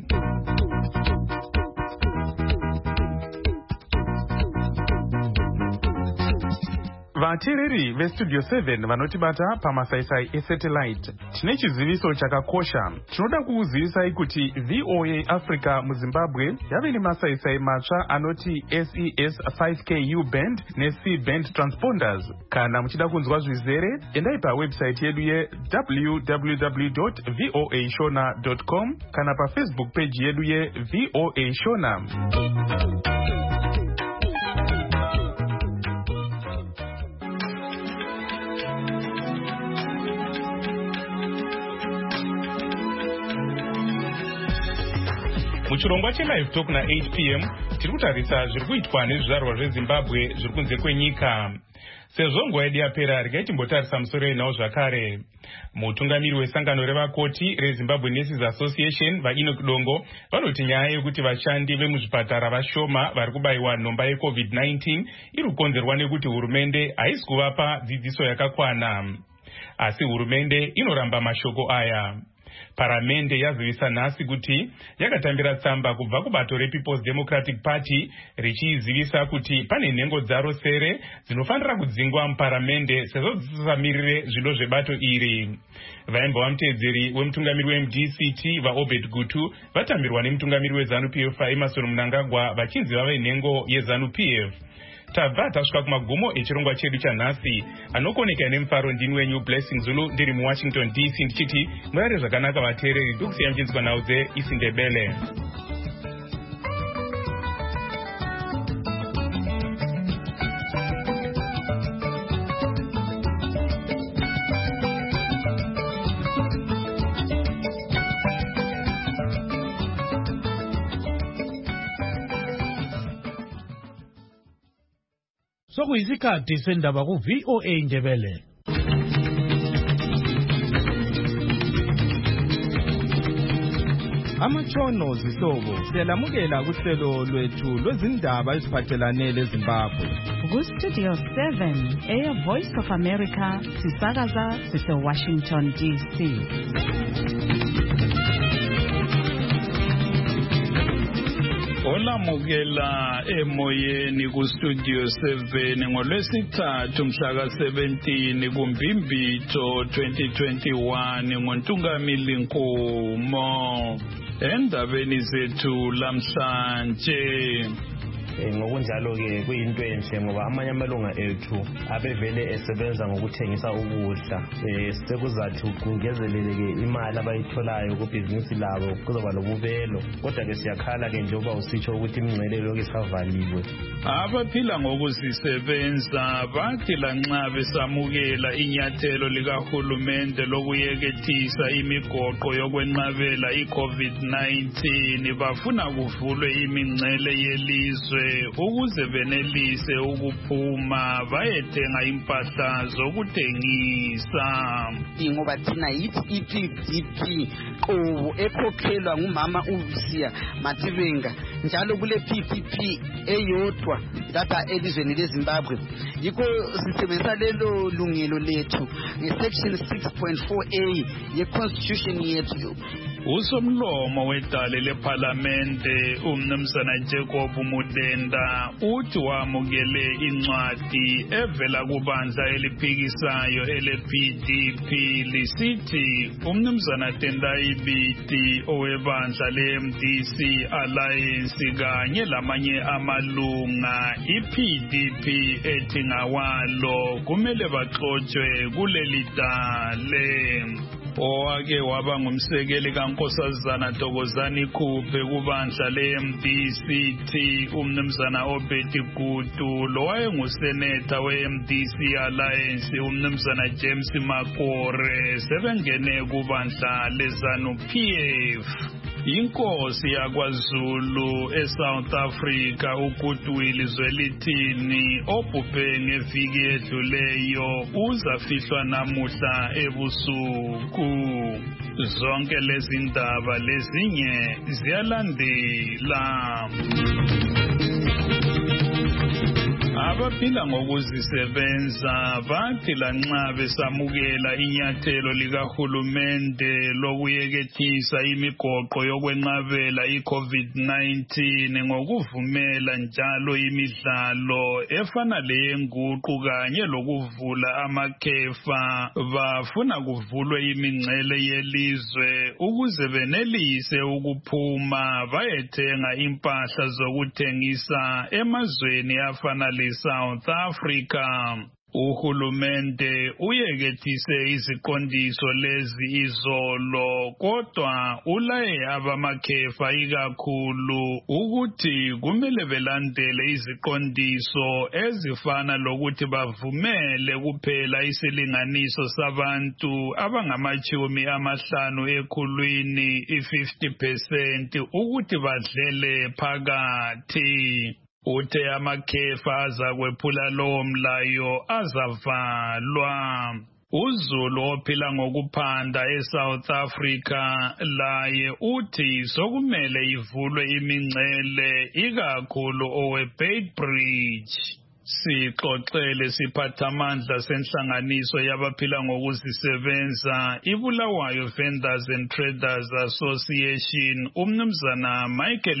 Vateereri veStudio seven vanotibata pamasaisai esatellite, tine chiziviso chakakosha. Tinoda kukuzivisai kuti V O A Africa muZimbabwe yave nemasaisai matsva anoti S E S five K U band neC band transponders. Kana muchida kunzwa zvizere, endai pawebsite yedu ye w w w dot voa shona dot com kana paFacebook page yedu ye V O A Shona. Muchirongwa cheLive Talk na eight p m tiri kutarisa zviri kuitwa nezvizvarwa zveZimbabwe zviri kunze kwenyika. Sezvo nguva yedu yapera regai timbotarisa musoro yenhau zvakare. Mutungamiri wesangano revakoti reZimbabwe Nurses Association vaEnoch Dongo vanoti nyaya yekuti vashandi vemuzvipatara vashoma vari kubayiwa nhomba yecovid nineteen iri kukonzerwa nekuti hurumende haisi kuvapa dzidziso yakakwana. Asi hurumende inoramba mashoko aya. Paramende yazivisa nhasi kuti yakatambira tsamba kubva kubato rePeople's Democratic Party richizivisa kuti pane nhengo dzaro sere dzinofanira kudzingwa muparamende sezvo dzisamirire zvido zvebato iri. Vaimba vamutedzeri wemutungamiri weM D C T vaObed Gutu vatambirwa nemutungamiri weZANU P F Emmerson Mnangagwa vachinzi vave nhengo yeZANU P F. Tabva tasvika kumagumo echirongwa chedu chanhasi. Anokoneka nemufaro ndini wenyu Blessing Zulu ndiri muWashington D C ndichiti murare zvakanaka vateereri ndokusiya muchinzwa nhau dzeIsindebele. Sokuyisikhathi sendaba ku V O A Ndebele. Amachono zihlobo siyalamukela kuhlelo lwethu lwezindaba eziphathelane leZimbabwe. Ku Studio seven Air Voice of America sisakaza sise Washington D C. Olamukela emoyeni ku Studio seven ngolwesithathu mhla seventeen kuMbimbitho twenty twenty-one ngoNtungamili Nkomo. Endabeni zethu lamhlanje ngokunjalo ke kuyinto enhle ngoba amanye amalunga ethu abevele esebenza ngokuthengisa ukudla sekuzathi kungezeleleke imali abayitholayo kubhizinisi labo kuzoba lobubelo kodwa ke siyakhala ke njengoba usitsho ukuthi imingcelelo ke savaliwe. Abaphila ngokuzisebenza bathi lanxa besamukela inyathelo likahulumende lokuyekethisa imigoqo yokwenqabela iCovid nineteen bafuna kuvulwe imingcele yelizwe ukuze benelise ukuphuma bayethenga impahla zokuthengisa. Ngoba thina yithi I-P D P qobo ekhokhelwa ngumama uVusiya Matibenga njalo kule P D P eyodwa lapha elizweni leZimbabwe yikho sisebenzisa lelo lungelo lethu ngesection six point four A yeconstitution yethu. Usomlomo wedale leParlamente uMnumzana Jacob Mudenda uthi wamukele incwadi evela kubandla eliphikisayo ele-P D P lisithi uMnumzana Tendai Biti owebandla le-M D C Alliance kanye lamanye amalunga i-P D P ethi ngawalo kumele baxotshwe kuleli dale. Owake waba ngumsekeli kaNkosazana Thokozani Khuphe kubandla le-M D C T uMnumzana Obed Gutu lo wayenguseneta we-M D C Alliance uMnumzana James Makore sebengene kubandla leZANU P F. Inkosi yakwaZulu eSouth Africa uGoodwill Zwelithini obhubhe ngeviki edluleyo uzafihlwa namuhla ebusuku. Zonke lezi ndaba lezinye ziyalandela. Abaphila ngokuzisebenza bathi lanxa besamukela inyathelo likahulumende lokuyekethisa imigoqo yokwenqabela iCovid nineteen ngokuvumela njalo imidlalo efana leyenguqu kanye lokuvula amakhefa bafuna kuvulwe imingcele yelizwe ukuze benelise ukuphuma bayethenga impahla zokuthengisa emazweni afana South Africa. Uhulumende uyekethise iziqondiso lezi izolo kodwa ulaye abamakhefa ikakhulu ukuthi kumele belandele iziqondiso ezifana lokuthi bavumele kuphela isilinganiso sabantu abangamachumi amahlanu ekhulwini i-fifty percent ukuthi badlele phakathi. Uthe amakhefa azakwephula lowo mlayo azavalwa. uZulu ophila ngokuphanda eSouth Africa laye uthi sokumele ivulwe imingcele ikakhulu oweBeitbridge. Sixoxele siphathamandla senhlanganiso yabaphila ngokuzisebenza iBulawayo Vendors and Traders Association umnumzana Michael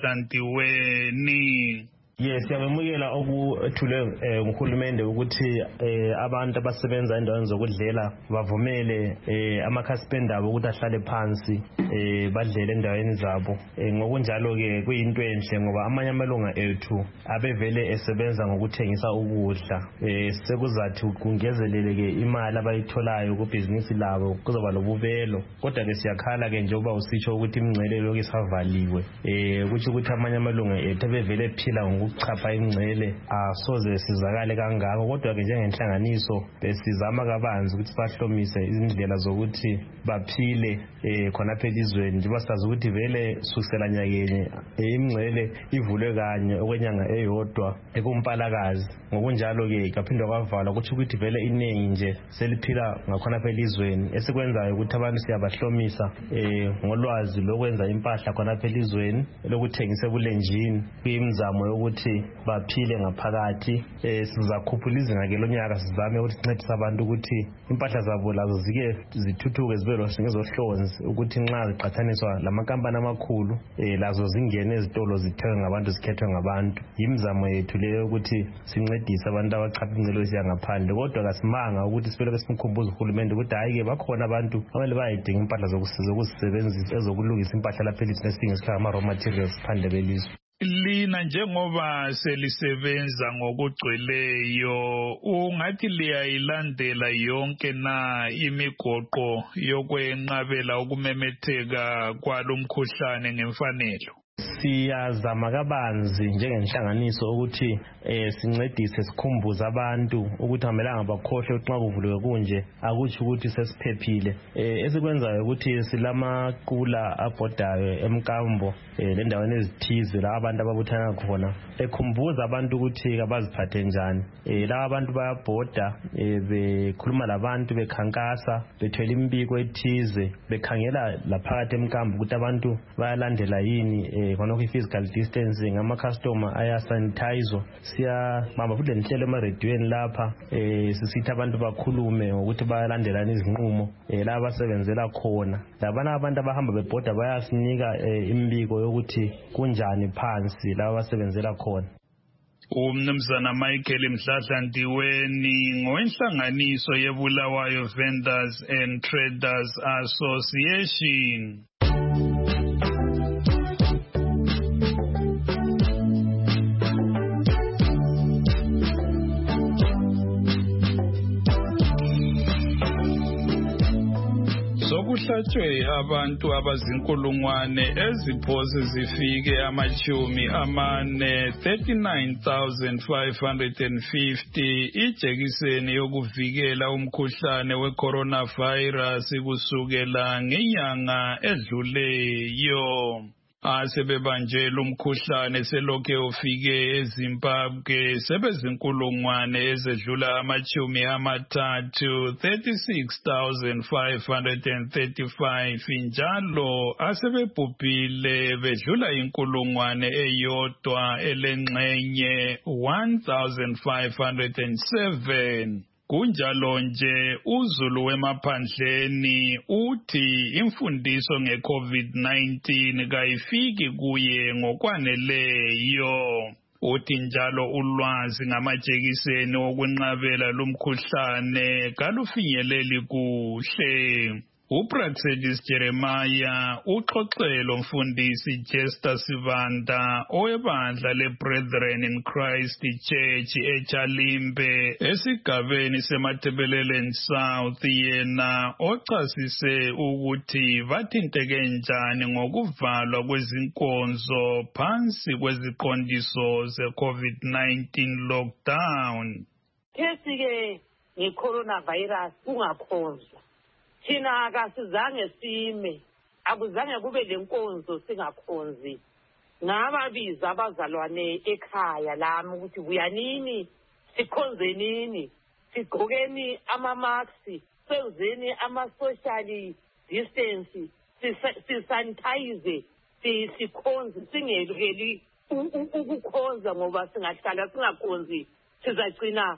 Mdladlandiweni. Yes, siyamemukela okuthulwe nguhulumende ukuthi abantu abasebenza endaweni zokudlela bavumele amakhasipenda abo ukuthi ahlale phansi badlele endaweni zabo. Ngokunjalo ke kuyinto enhle ngoba amanye amalunga ethu abevele esebenza ngokuthengisa ukudla. Sekuzathi kungezeleleke imali abayitholayo kubhizinisi labo kuzoba lobubelo. Kodwa ke siyakhala ke njengoba usitsho ukuthi imingcelelo isavaliwe. Kuthi ukuthi amanye amalunga ethu abevele phila ukuchapha ingcele asoze sizakale kangako kodwa ke njengenhlanganiso besizama kabanzi ukuthi bahlomise izindlela zokuthi baphile khona phela izweni njengoba sazi ukuthi vele susela nyakenye imingcele ivulwe kanye okwenyanga eyodwa ekumpalakazi. Ngokunjalo ke kaphindwa kwavalwa ukuthi ukuthi vele iningi nje seliphila ngakhona phela izweni esikwenzayo ukuthi abantu siyabahlomisa ngolwazi lokwenza impahla khona phela izweni lokuthengisa ebulenjini kuyimizamo yokuthi baphile ngaphakathi. Sizakhuphula izinga ke lonyaka sizame ukuthi sincedise abantu ukuthi impahla zabo lazo zike zithuthuke zibe losingezohlonzi ukuthi nxa ziqhathaniswa lamakampani amakhulu lazo zingene ezitolo zithengwe ngabantu zikhethwe ngabantu. Yimizamo yethu leyo ukuthi sincedise abantu abachapha ingcelo yangaphandle kodwa kasimanga ukuthi sibeleke simkhumbuza uhulumende ukuthi hayi ke bakhona abantu abale bayidinga impahla zokuzisebenzisa ezokulungisa impahla lapha elizweni esingesikhathi ama raw materials phandle belizwe. Lina njengoba selisebenza ngokugcweleyo ungathi liyayilandela yonke na imigoqo yokwenqabela ukumemetheka kwalomkhuhlane ngemfanelo? Siyazama kabanzi njengenhlanganiso ukuthi eh sincedise sikhumbuza abantu ukuthi amelanga bakhohle xa kuvulwe kunje akuthi ukuthi sesiphephile. Eh esikwenzayo ukuthi silamaqula abhodayo emkambo le ndaweni ezithize la abantu ababuthana khona ekhumbuza abantu ukuthi abaziphathe njani. Eh la abantu bayabhoda bekhuluma labantu bekhankasa bethwele imbiko ethize bekhangela laphakathi emkambo ukuthi abantu bayalandela yini khona ku physical distancing ama customer aya sanitize. Siyabamba futhi lenhlelo emarediyweni lapha eh sisithi abantu bakhulume ukuthi bayalandelana izinqumo la basebenzela khona. Labana abantu abahamba bebhoda bayasinika imbiko yokuthi kunjani phansi la basebenzela khona. Umnumzana Michael Mdladlandiweni ngowenhlanganiso yeBulawayo Vendors and Traders Association. Sokuhlatshwe abantu abazinkulungwane eziphose zifike amachumi amane thirty-nine thousand five hundred fifty ijekiseni yokuvikela umkhuhlane we-coronavirus kusukela ngenyanga edluleyo. Asebebanjela umkhuhlane selokhe ufike eZimbabwe sebezinkulungwane ezedlula amachumi amathathu thirty-six thousand five hundred thirty-five njalo asebebhubhile bedlula inkulungwane eyodwa elengxenye one thousand five hundred seven. Kunjalo nje uZulu wemaphandleni uthi imfundiso ngeCovid nineteen kayifiki kuye ngokwaneleyo. Uthi njalo ulwazi ngamajekiseni okwenqabela lumkhuhlane kalufinyeleli kuhle. uPraxedis Jeremiah uxoxelo mfundisi Jester Sivanda owebandla leBrethren in Christ Church eChalimbe esigabeni seMathebeleleni South yena ochasise ukuthi bathinteke njani ngokuvalwa kwezinkonzo phansi kweziqondiso zeCovid nineteen lockdown. Kesike ngeCoronavirus ungakhonzwa thina akasizange sime akuzange kube lenkonzo singakhonzi ngababiza abazalwane ekhaya lami ukuthi buyanini sikhonze nini sigqokeni ama-masks senzeni ama-social distance sisanitize sikhonze singelukeli ukukhonza ngoba singahlala singakhonzi sizagcina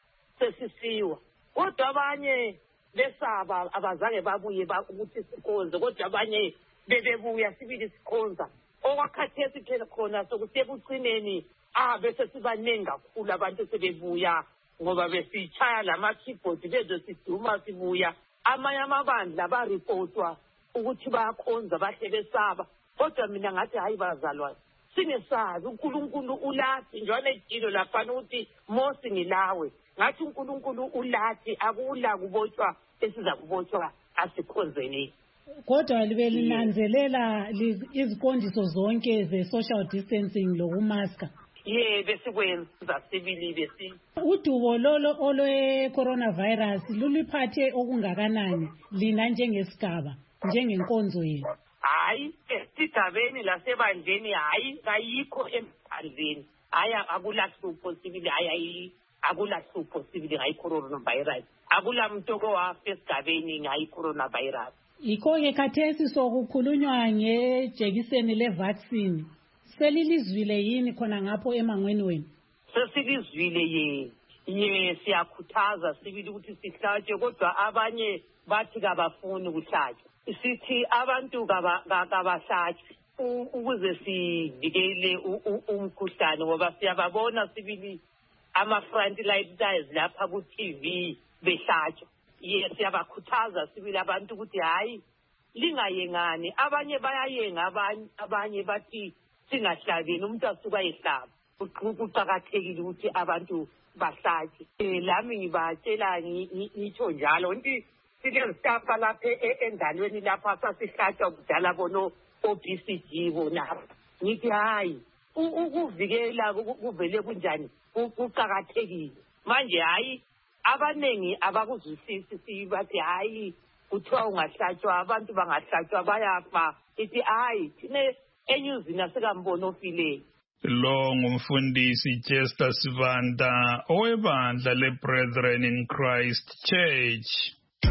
sesisiwa. Kodwa abanye besaba abazange babuye ukuthi sikhonze, kodwa abanye bebebuya sibili sikhonza. Okwakhathesi phela khona sokuthi ekugcineni ah bese sibaningi kakhulu abantu sebebuya ngoba besitshaya lama keyboard bezosiduma sibuya. Amanye amabandla barepotwa ukuthi bayakhonza bahle besaba. Kodwa mina ngathi hayi bazalwane, singesazi uNkulunkulu ulathi njalo ejilo lapha ukuthi Mose ngilawe. Ngathi uNkulunkulu ulathi akula kubotshwa esiza kubotshwa asikhonzeni. Kodwa libe linanzelela iziqondiso zonke ze social distancing lokumaska. Ye besikwenza sibili besi. Udubo lolo olwe coronavirus luliphathe okungakanani lina njengesigaba njengenkonzo yenu? Hayi esigabeni lasebandleni hayi kayikho emphandleni. Aya akulahlupho sibili hayi akulahlupho sibili ngayi coronavirus. Akula mtoko wafe esigabeni ngayi coronavirus. Iko-ke khathesi sokukhulunywa ngejekiseni le-vaccine. Selilizwile yini khona ngapho emangweni wenu? Sesilizwile ye. Ye siyakhuthaza sibili ukuthi sihlatshwe kodwa abanye bathi kabafuni ukuhlatshwa. Sithi abantu kabahlatshwe ukuze sivikele umkhuhlane ngoba siyababona sibili ama-front liners lapha ku-T V behlatshwa. Ye siyabakhuthaza sibili abantu ukuthi hayi lingayengani. Abanye bayayenga abanye abanye bathi singahlabeni umuntu asuka ehlaba. Kuqakathekile ukuthi abantu bahlatshwe. Eh lami ngibatshela ngitsho njalo nti silezitapha lapha endalweni lapha sasihlatshwa kudala bono O B C G bona. Ngithi hayi ukuvikela kuvele kunjani kuqakathekile. Manje hayi abanengi abakuzwisisi sibathi hayi kuthiwa ungahlatshwa abantu bangahlatshwa bayafa. Ithi hayi thine enyuzini asikambona ofile. Lo ngumfundisi Chester Sivanda owebandla leBrethren in Christ Church.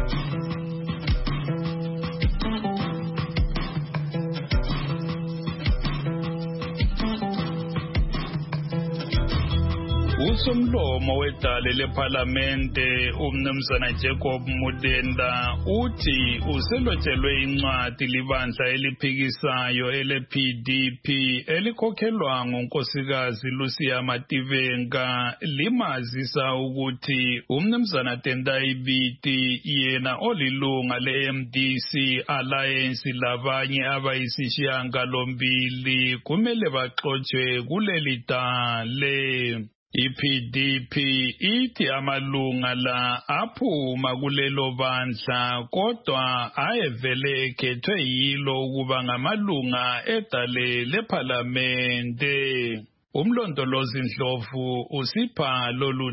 Usomlomo wedale leParlamente umnumzana Jacob Mudenda uthi uselotshelwe incwadi libandla eliphikisayo ele P D P elikhokhelwa ngunkosikazi Lucia Mativenga limazisa ukuthi umnumzana Tendai Biti yena olilunga le M D C Alliance labanye abayisishiyangalombili kumele baxotshwe kuleli dale. I-P D P ithi amalunga la aphuma kulelo bandla kodwa ayevele ekhethwe yilo ukuba ngamalunga edale leParlamente. Umlondolozi Ndlovu usipha lolu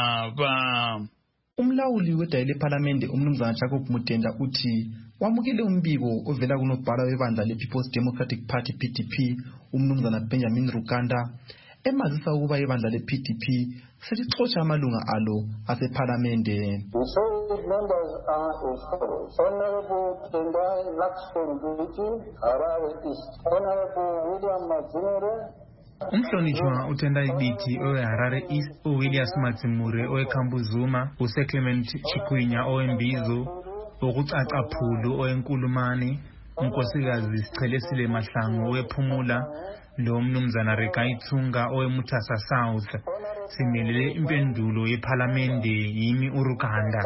daba. Umlawuli wedale leParlamente umnumzana Jacob Mudenda uthi wamukele umbiko ovela kunobhala webandla lePeople's Democratic Party P D P umnumzana Benjamin Rukanda emazisa ukuba ibandla le-P D P selixotsha amalunga alo aseParlamente. The solid members are as follows: Honorable Tendai Laxton Biti, Harare East; Honorable William Mazimure. Umhlonishwa uTendai Biti oweHarare East, uWilliams Mazimure oweKhambuzuma, uSeclement Chikwinya owembizo, ukucaca phulu owenkulumani, unkosikazi Sichelesile Mahlangu owePhumula, lo mnumzana Rekaithunga oweMutasa South. Simelele impendulo yeParlamente yimi uRukanda.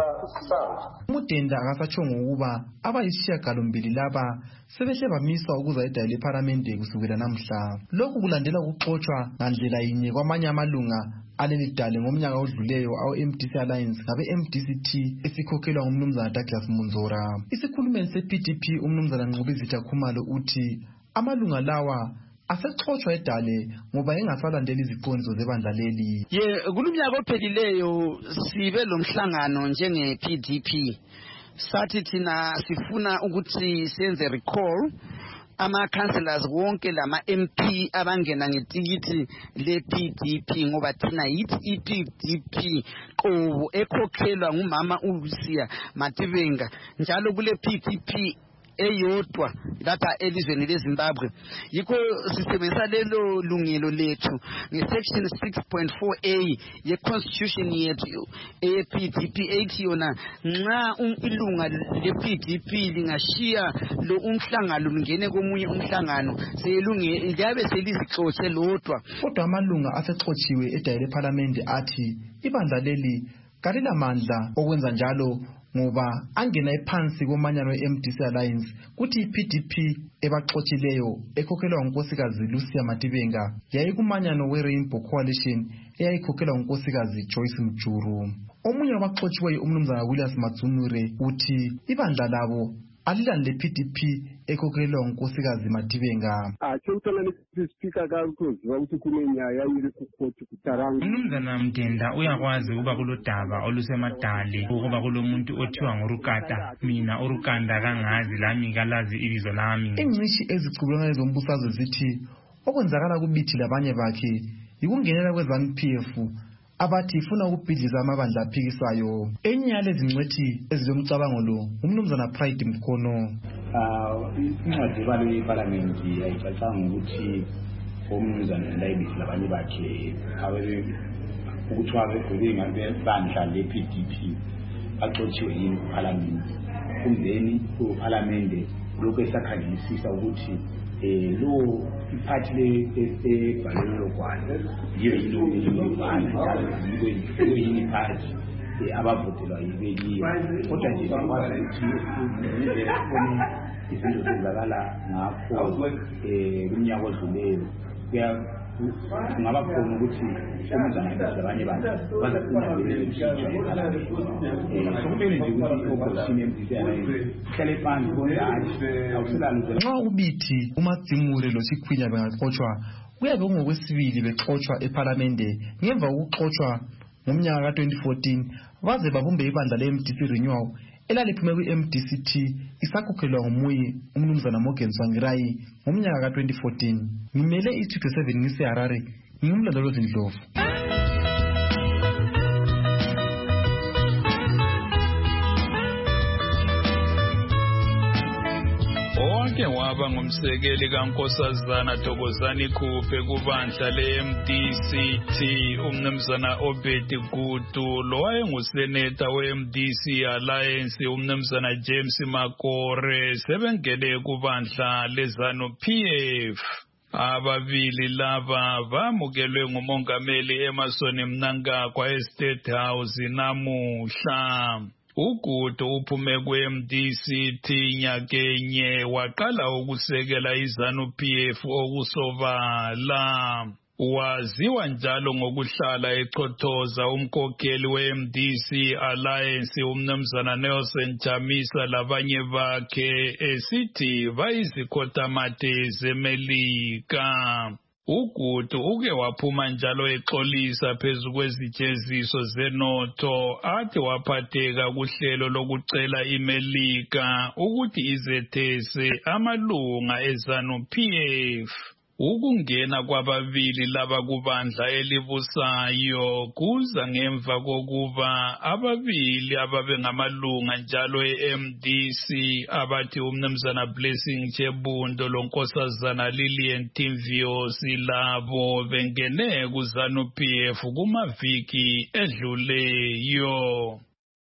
Mudenda akasatsho ngokuba abayisishiyagalombili laba sebehle bamiswa ukuza edale leParlamente kusukela namhla. Lokhu kulandela ukuxotshwa ngandlela yinye kwamanye amalunga aleli dale ngomnyaka odluleyo awe-M D C Alliance ngabe-M D C T esikhokhelwa ngumnumzana Douglas Munzora. Isikhulumeli se-P D P umnumzana Ngqubizitha Khumalo uthi amalunga lawa asexotsha edale ngoba engasalandeli iziqondiso zebandla leli. Ye kulumnyaka ophelileyo sibe lomhlangano njenge P D P. Sathi thina sifuna ukuthi senze recall ama councillors wonke lama M P abangena ngetikiti le P D P ngoba thina yithi I P D P qobo ekhokhelwa ngumama uLucia Mativenga njalo kule P D P eyodwa lapha elizweni leZimbabwe. Yikho sisebenzisa lelo lungelo lethu ngesection six point four A ye-constitution yethu eye-P D P ethi yona nxa ilunga le-P D P lingashiya lo umhlangano lingene komunye umhlangano selunge liyabe selizixoxe lodwa. Kodwa amalunga asexotshiwe edale lephalamende athi ibandla leli kalilamandla okwenza njalo ngoba angena ephansi komanyano we-M D C Alliance kuthi i-P D P ebaxotshileyo ekhokhelwa ngunkosikazi Lucia Matibenga yayikumanyano we-Rainbow Coalition eyayikhokhelwa ngunkosikazi Joyce Mjuru. Omunye wabaxotshiweyo umnumzana Williams Madzunure uthi ibandla labo alilani le-P D P ekhokhelwa ngunkosikazi Matibenga. Achotana lesipika kakuziva ukuthi kunenyaya iri kukhoti kutaranga. Umnumzana Mdenda uyakwazi ukuba kulodaba olusemadali ukuba kulomuntu othiwa ngurukata mina urukanda kangazi lami kalazi ibizo lami. Ingcishi ezicubulana ezombusazwe zithi okwenzakala kubithi labanye bakhe yikungenela kwe-ZANU P F abathi ifuna ukubhidliza amabandla aphikisayo. Enye yalezi ngcwethi ezilomcabango lo umnumzana Pride Mkhono. Incwadi ebalo yepalamenti ayicacanga ukuthi umnumzana Ndayibisi labanye bakhe ukuthiwa bebandla le-P D P baxotshiwe yini kupalamenti. Kumveni kupalamende lokhu esakhangelisisa ukuthi lo iphathi lebhalwe lokwana yiyo yinobhala njalo yiyo yini iphathi abavotelwa yibekiyo. Kodwa nje bakwazi ukuthi nendlela izinto zenzakala ngakho kumnyaka odluleyo kungaba khona ukuthi umnumzana labanye bantu bazafuna belesitsha ephalamende. Sokumele nje ukuthi opposition M D C ihlale phansi bonke awuselalo. Nxa ubithi uMadzimure loSikhwinya bengaxotshwa kuyabe kungokwesibili bexotshwa ephalamende ngemva kokuxotshwa ngomnyaka ka twenty fourteen baze babumbe ibandla le-M D C Renewal elaliphume kwi-M D C T isakhokhelwa ngomuyi umnumzana Morgan Tsvangirai ngomnyaka ka twenty fourteen. Ngimele i-Studio seven ngise-Harare ngingumlondolozi Ndlovu. Owake waba ngumsekeli kaNkosazana Thokozani Khuphe kubandla le-M D C T umnumzana Obedi Gutu lo wayenguseneta we-M D C Alliance umnumzana James Makore sebengene kubandla le-ZANU P F. Ababili laba bamukelwe ngumongameli Emmerson Mnangagwa e-State House namuhla. Ugutu uphume kwe-M D C T nyakenye waqala ukusekela i-ZANU P F okusobala. Waziwa njalo ngokuhlala echothoza umkhokheli we-M D C Alliance umnumzana Nelson Chamisa labanye bakhe esithi bayizikhotamate zeMelika. Ugutu uke waphuma njalo exolisa phezu kwezijeziso zenotho athi waphatheka kuhlelo lokucela iMelika ukuthi izethese amalunga e-ZANU P F. Ukungena kwababili laba kubandla elibusayo kuza ngemva kokuba ababili ababengamalunga njalo e-M D C abathi umnumzana Blessing Chebundo lonkosazana Lillian Timviosi labo bengene ku-ZANU P F kumaviki edluleyo.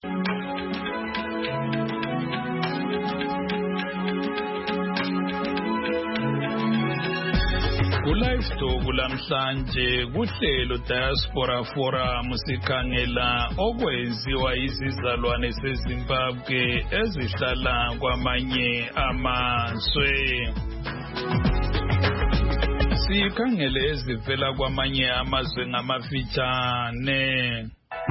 Kulivestock lamhlanje kuhlelo Diaspora Forum sikhangela okwenziwa izizalwane seZimbabwe ezihlala kwamanye amazwe. Sikhangele ezivela kwamanye amazwe ngamafitshane.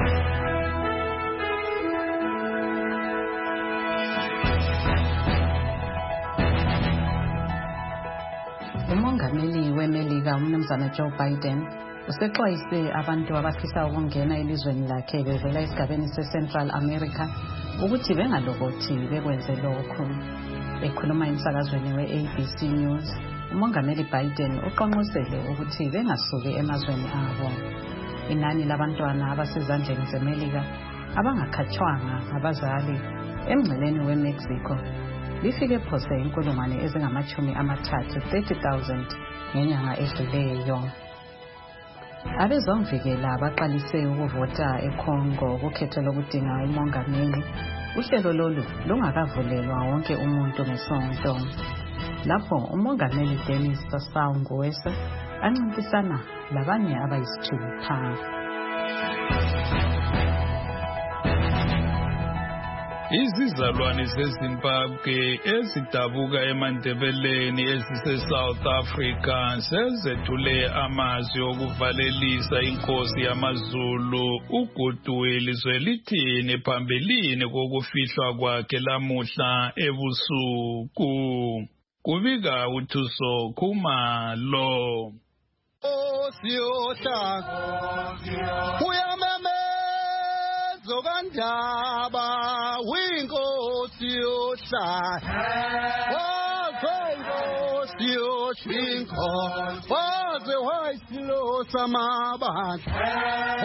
Umongameli weMelika umnumzana Joe Biden usexwayise abantu abafisa ukungena elizweni lakhe bevela esigabeni se-Central America ukuthi bengalokothi bekwenze lokhu. Ekhuluma emsakazweni we-A B C News, umongameli Biden uqonqosele ukuthi bengasuki emazweni abo. Inani labantwana abasezandleni zeMelika abangakhatshwanga abazali emngceleni weMexico lifike phose inkulungwane ezingamachumi amathathu thirty thousand ngenyanga edluleyo. Abezomvikela baqalise ukuvota eCongo kukhetho lokudinga umongameli. Uhlelo lolu lungakavulelwa wonke umuntu ngesonto, lapho umongameli Denis Sassou Nguesso ancintisana labanye abayisithupha. Izizalwane zeZimbabwe ezidabuka emandebeleni ezise-South Africa sezethule amazwi okuvalelisa inkosi yamaZulu uGoodwill Zwelithini phambilini kokufihlwa kwakhe lamuhla ebusuku. Kubika uThuso Khumalo. Zogandaba winkosi yohlala wazenkosi yoshinko waze wayisilo samabandla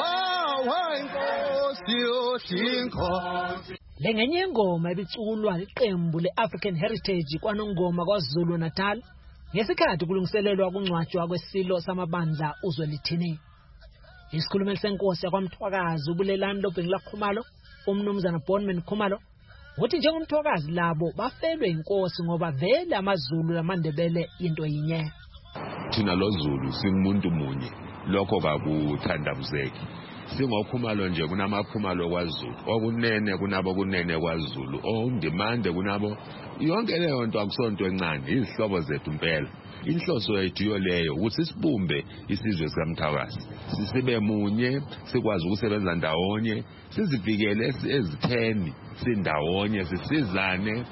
wawenkosi yoshinko. Le ngenye ingoma ebiculwa liqembu le-African Heritage kwaNongoma kwaZulu Natal ngesikhathi kulungiselelwa kungcwatshwa kwesilo samabandla uZwelithini. Isikhulumeli senkosi yakwaMthwakazi uBulelani Lobhengula Khumalo, umnumzana Bonman Khumalo, uthi njengomthwakazi labo bafelwe inkosi ngoba vele amaZulu lamandebele into yinye. Thina lo Zulu singumuntu munye, lokho kakuthandabuzeki. Singokhumalo nje kunamakhumalo kwaZulu, okunene kunabo kunene kwaZulu, ondimande kunabo. Yonke leyo nto akusonto encane, izihlobo zethu impela. Inhloso yethu yoleyo ukuthi sibumbe isizwe sikaMthwakazi, sibe munye, sikwazi ukusebenza ndawonye, sizivikele ezitheni sindawonye, sisizane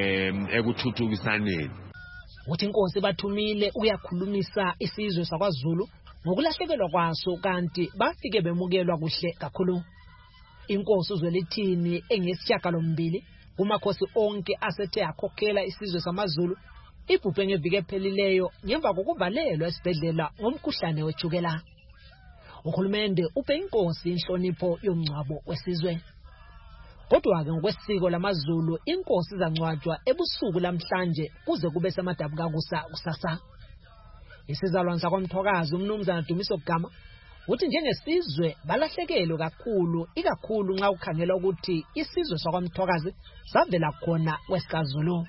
ekuthuthukisaneni. Uthi inkosi bathumile uyakhulumisa isizwe sakwaZulu ngokulahlekelwa kwaso kanti bafike bemukelwa kuhle kakhulu. Inkosi uZwelithini engesishiyagalombili kumakhosi onke asethe akhokhela isizwe samaZulu ibhubhe ngeviki ephelileyo ngemva kokuvalelwa esibhedlela ngomkhuhlane wejukela. Uhulumende uphe inkosi inhlonipho yomngcwabo wesizwe. Kodwa-ke ngokwesiko lamaZulu inkosi izangcwatshwa ebusuku lamhlanje kuze kube semadabukakusa kusasa. Isizalwane sakwaMthwakazi umnumzana Dumiso Gama uthi njengesizwe balahlekelwe kakhulu ikakhulu nxa ukhangela ukuthi isizwe sakwaMthwakazi savela khona wesikazulu.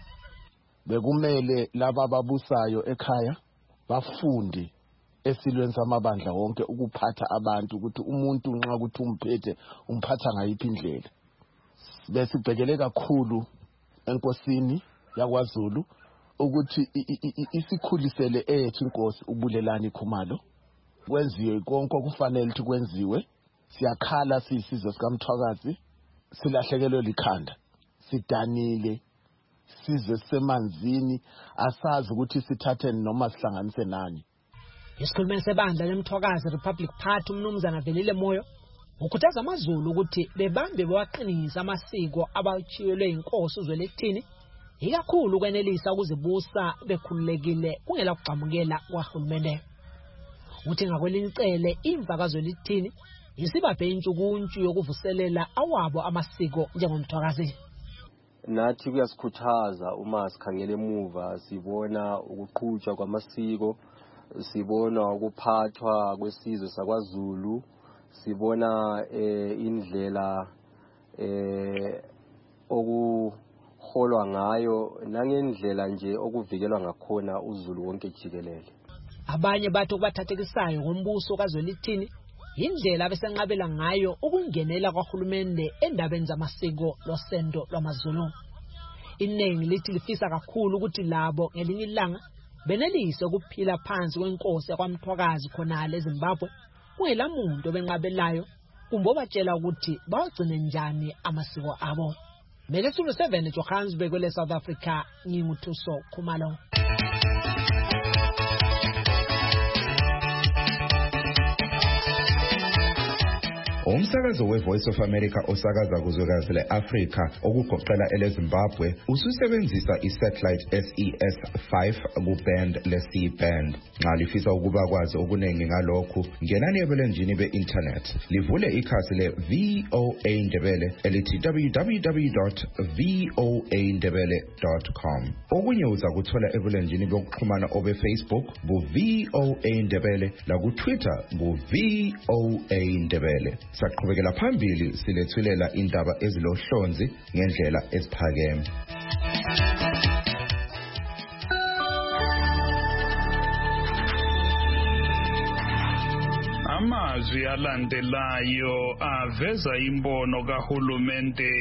Bekumele laba ababusayo ekhaya bafunde esilweni samabandla wonke ukuphatha abantu ukuthi umuntu nxa ukuthi umphethe umphatha ngayiphi indlela. Besibhekele kakhulu enkosini yakwaZulu ukuthi isikhulisele ethu inkosi uBulelani Khumalo. Kwenziwe konke okufanele ukuthi kwenziwe. Siyakhala siyisizwe sikaMthwakazi, silahlekelwe likhanda, sidanile, sizwe semanzini, asazi ukuthi sithatheni noma sihlanganise nani. Isikhulumeli sebandla leMthwakazi Republic Party umnumzana Velile Moyo ukhuthaza amaZulu ukuthi bebambe bewaqinisa amasiko abachiyelwe inkosi uZwelithini, ikakhulu kwenelisa ukuzibusa bekhululekile kungela kugcamukela kwahulumende. Uthi ngakwelinye icele imva kaZwelithini isibaphe intshukuntshu yokuvuselela awabo amasiko njengomthwakazi. Nathi kuyasikhuthaza uma sikhangele emuva sibona ukuqhutshwa kwamasiko, sibona ukuphathwa kwesizwe sakwaZulu, sibona eh, indlela eh, okuholwa ngayo nangendlela nje okuvikelwa ngakhona uZulu wonke jikelele. Abanye bathi kubathathekisayo ngombuso kaZwelithini indlela abesenqabela ngayo ukungenela kwahulumende endabeni zamasiko losendo lwamaZulu. Iningi lithi lifisa kakhulu ukuthi labo ngelinye ilanga benelise ukuphila phansi kwenkosi yakwaMthwakazi khona eZimbabwe kungelamuntu benqabelayo kumbe batshela ukuthi bawagcine njani amasiko abo. Mele Studio seven Johannesburg kwele South Africa, nginguthuso Khumalo. Umsakazo we-Voice of America osakaza kuzwekazi le-Afrika okugoqela ele-Zimbabwe ususebenzisa i-satellite S E S five ku-band le-C-band. Nxa lifisa ukuba kwazi okuningi ngalokhu, ngenani ebulenjini be-internet. Livule ikhasi le-V O A Ndebele elithi w w w dot v o a ndebele dot com. Okunye uza kuthola ebulenjini bokuxhumana obe-Facebook bu-V O A Ndebele laku-Twitter bu-V O A Ndebele. Saqhubekela phambili silethulela indaba ezilohlonzi ngendlela eziphakeme. Amazwi alandelayo aveza imbono kahulumende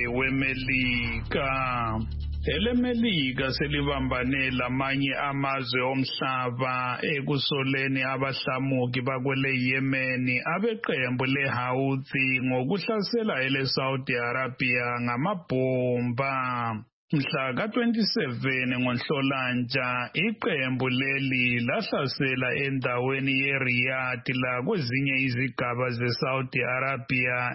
weMelika. EleMelika selibambane lamanye amazwe omhlaba ekusoleni abahlamuki bakwele Yemen abeqembu leHouthi ngokuhlasela ele Saudi Arabia ngamabomba. Mhla ka twenty-seven ngoNhlolanja iqembu leli lahlasela endaweni yeRiyadh la kwezinye izigaba zeSaudi Arabia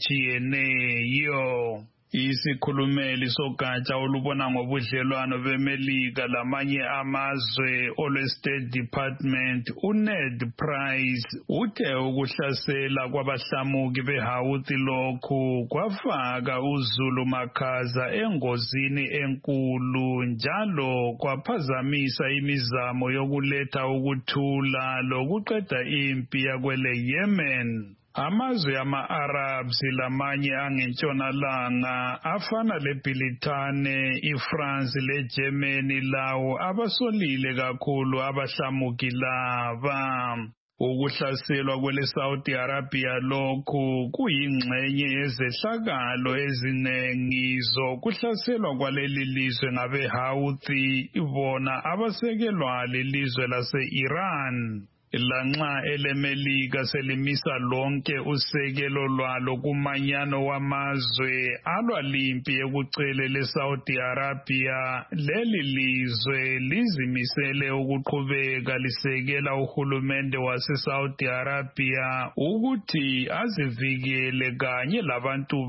ezichiyeneyo. Isikhulumeli sogatsha olubona ngobudlelwano beMelika lamanye amazwe olwe-State Department uNed Price uthe ukuhlasela kwabahlamuki beHouthi lokhu kwafaka uZulu makhaza engozini enkulu njalo kwaphazamisa imizamo yokuletha ukuthula lokuqeda impi yakwele Yemen. Amazwe ama-Arabs lamanye angentshonalanga afana leBritane, iFrance leGermany lawo abasolile kakhulu abahlamuki laba. Ukuhlaselwa kwele Saudi Arabia lokhu kuyingxenye yezehlakalo ezinengi zokuhlaselwa kwaleli lizwe ngabeHouthi bona abasekelwa lelizwe lase-Iran. Lanxa eleMelika selimisa lonke usekelo lwalo kumanyano wamazwe alwa limpi ekucele leSaudi Arabia, leli lizwe lizimisele ukuqhubeka lisekela uhulumende waseSaudi Arabia ukuthi azivikele kanye labantu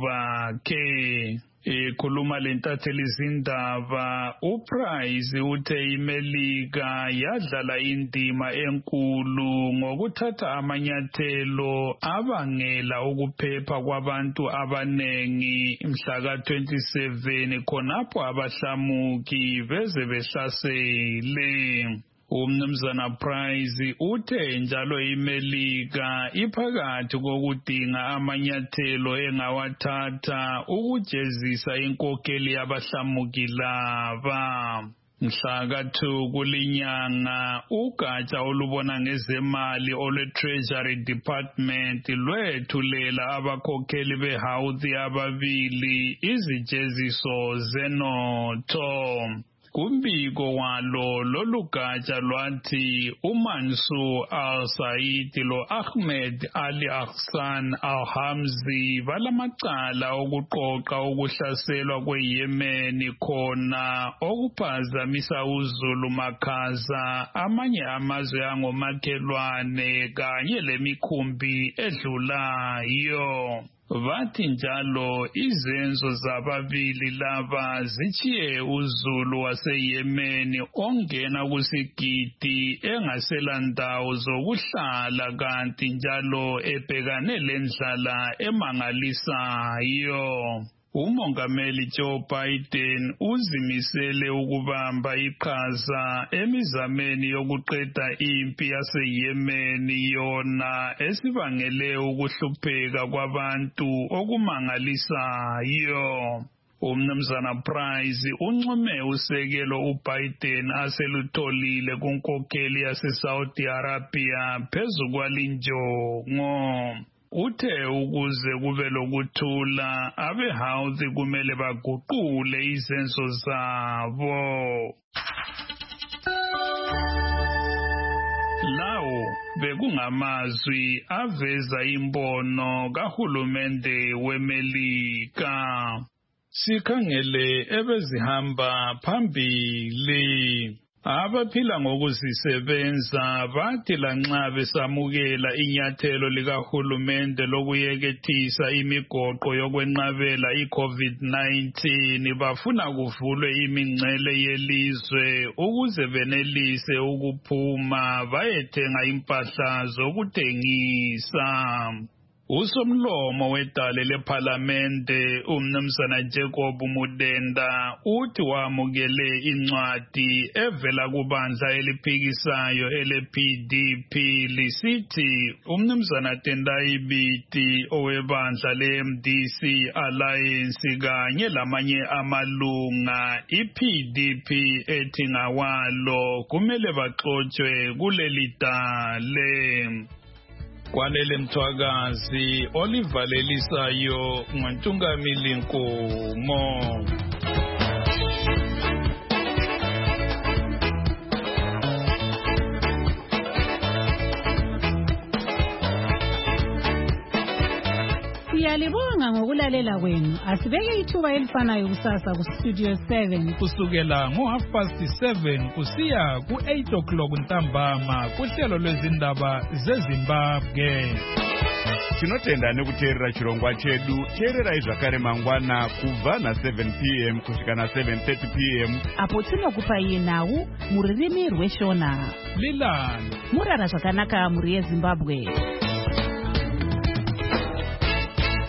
bakhe. Ekhuluma lentatheli zindaba, uPrice uthe iMelika yadlala indima enkulu ngokuthatha amanyathelo abangela ukuphepha kwabantu abanengi mhla ka twenty-seven khonapho abahlamuki beze behlasele. Umnumzana Price uthe njalo iMelika iphakathi kokudinga amanyathelo engawathatha ukujezisa inkokheli yabahlamuki laba. Mhla ka two kulinyanga ugatsha olubona ngezemali olwe-Treasury Department lwethulela abakhokheli beHouthi ababili izijeziso zenotho. Kumbiko walo lolu gatsha lwathi uMansur al-Said lo Ahmed Ali Ahsan al-Hamzi balamacala okuqoqa ukuhlaselwa kweYemen khona okuphazamisa uZulu makhaza amanye amazwe angomakhelwane kanye lemikhumbi edlulayo. Bathi njalo izenzo zababili laba zichiye uZulu waseYemen ongena kusigidi engasela ndawo zokuhlala kanti njalo ebhekane lendlala emangalisayo. Umongameli Joe Biden uzimisele ukubamba iqhaza emizameni yokuqeda impi yaseYemen yona esibangele ukuhlupheka kwabantu okumangalisayo. Umnumzana Price uncume usekelo uBiden aselutholile kunkokheli yaseSaudi Arabia phezu kwalinjongo. Uthe ukuze kube lokuthula abeHouthi kumele baguqule izenzo zabo. Lawo bekungamazwi aveza imbono kahulumende weMelika. Sikhangele ebezihamba phambili. Abaphila ngokuzisebenza bathi lanxa besamukela inyathelo likahulumende lokuyekethisa imigoqo yokwenqabela i-COVID nineteen bafuna kuvulwe imingcele yelizwe ukuze benelise ukuphuma bayethenga impahla zokuthengisa. Usomlomo wedale lephalamende umnumzana Jacob Mudenda uthi wamukele incwadi evela kubandla eliphikisayo ele-P D P lisithi umnumzana Tendai Biti owebandla le-M D C Alliance kanye lamanye amalunga i-P D P ethi ngawalo kumele baxotshwe kuleli dale. Kwanele Mthwakazi olivalelisayo nguNtungamili Nkomo. Siyalibonga ngokulalela kwenu. Asibeke ithuba elifanayo kusasa ku Studio seven kusukela ngo half past seven kusiya ku eight o'clock ntambama kuhlelo lwezindaba zeZimbabwe. Tinotenda nekuteerera chirongwa chedu. Teererai zvakare mangwana kubva na seven p m kusvika na seven thirty p m apo tinokupa iye nhau mururimi rweshona. Lilani murara zvakanaka muri yeZimbabwe.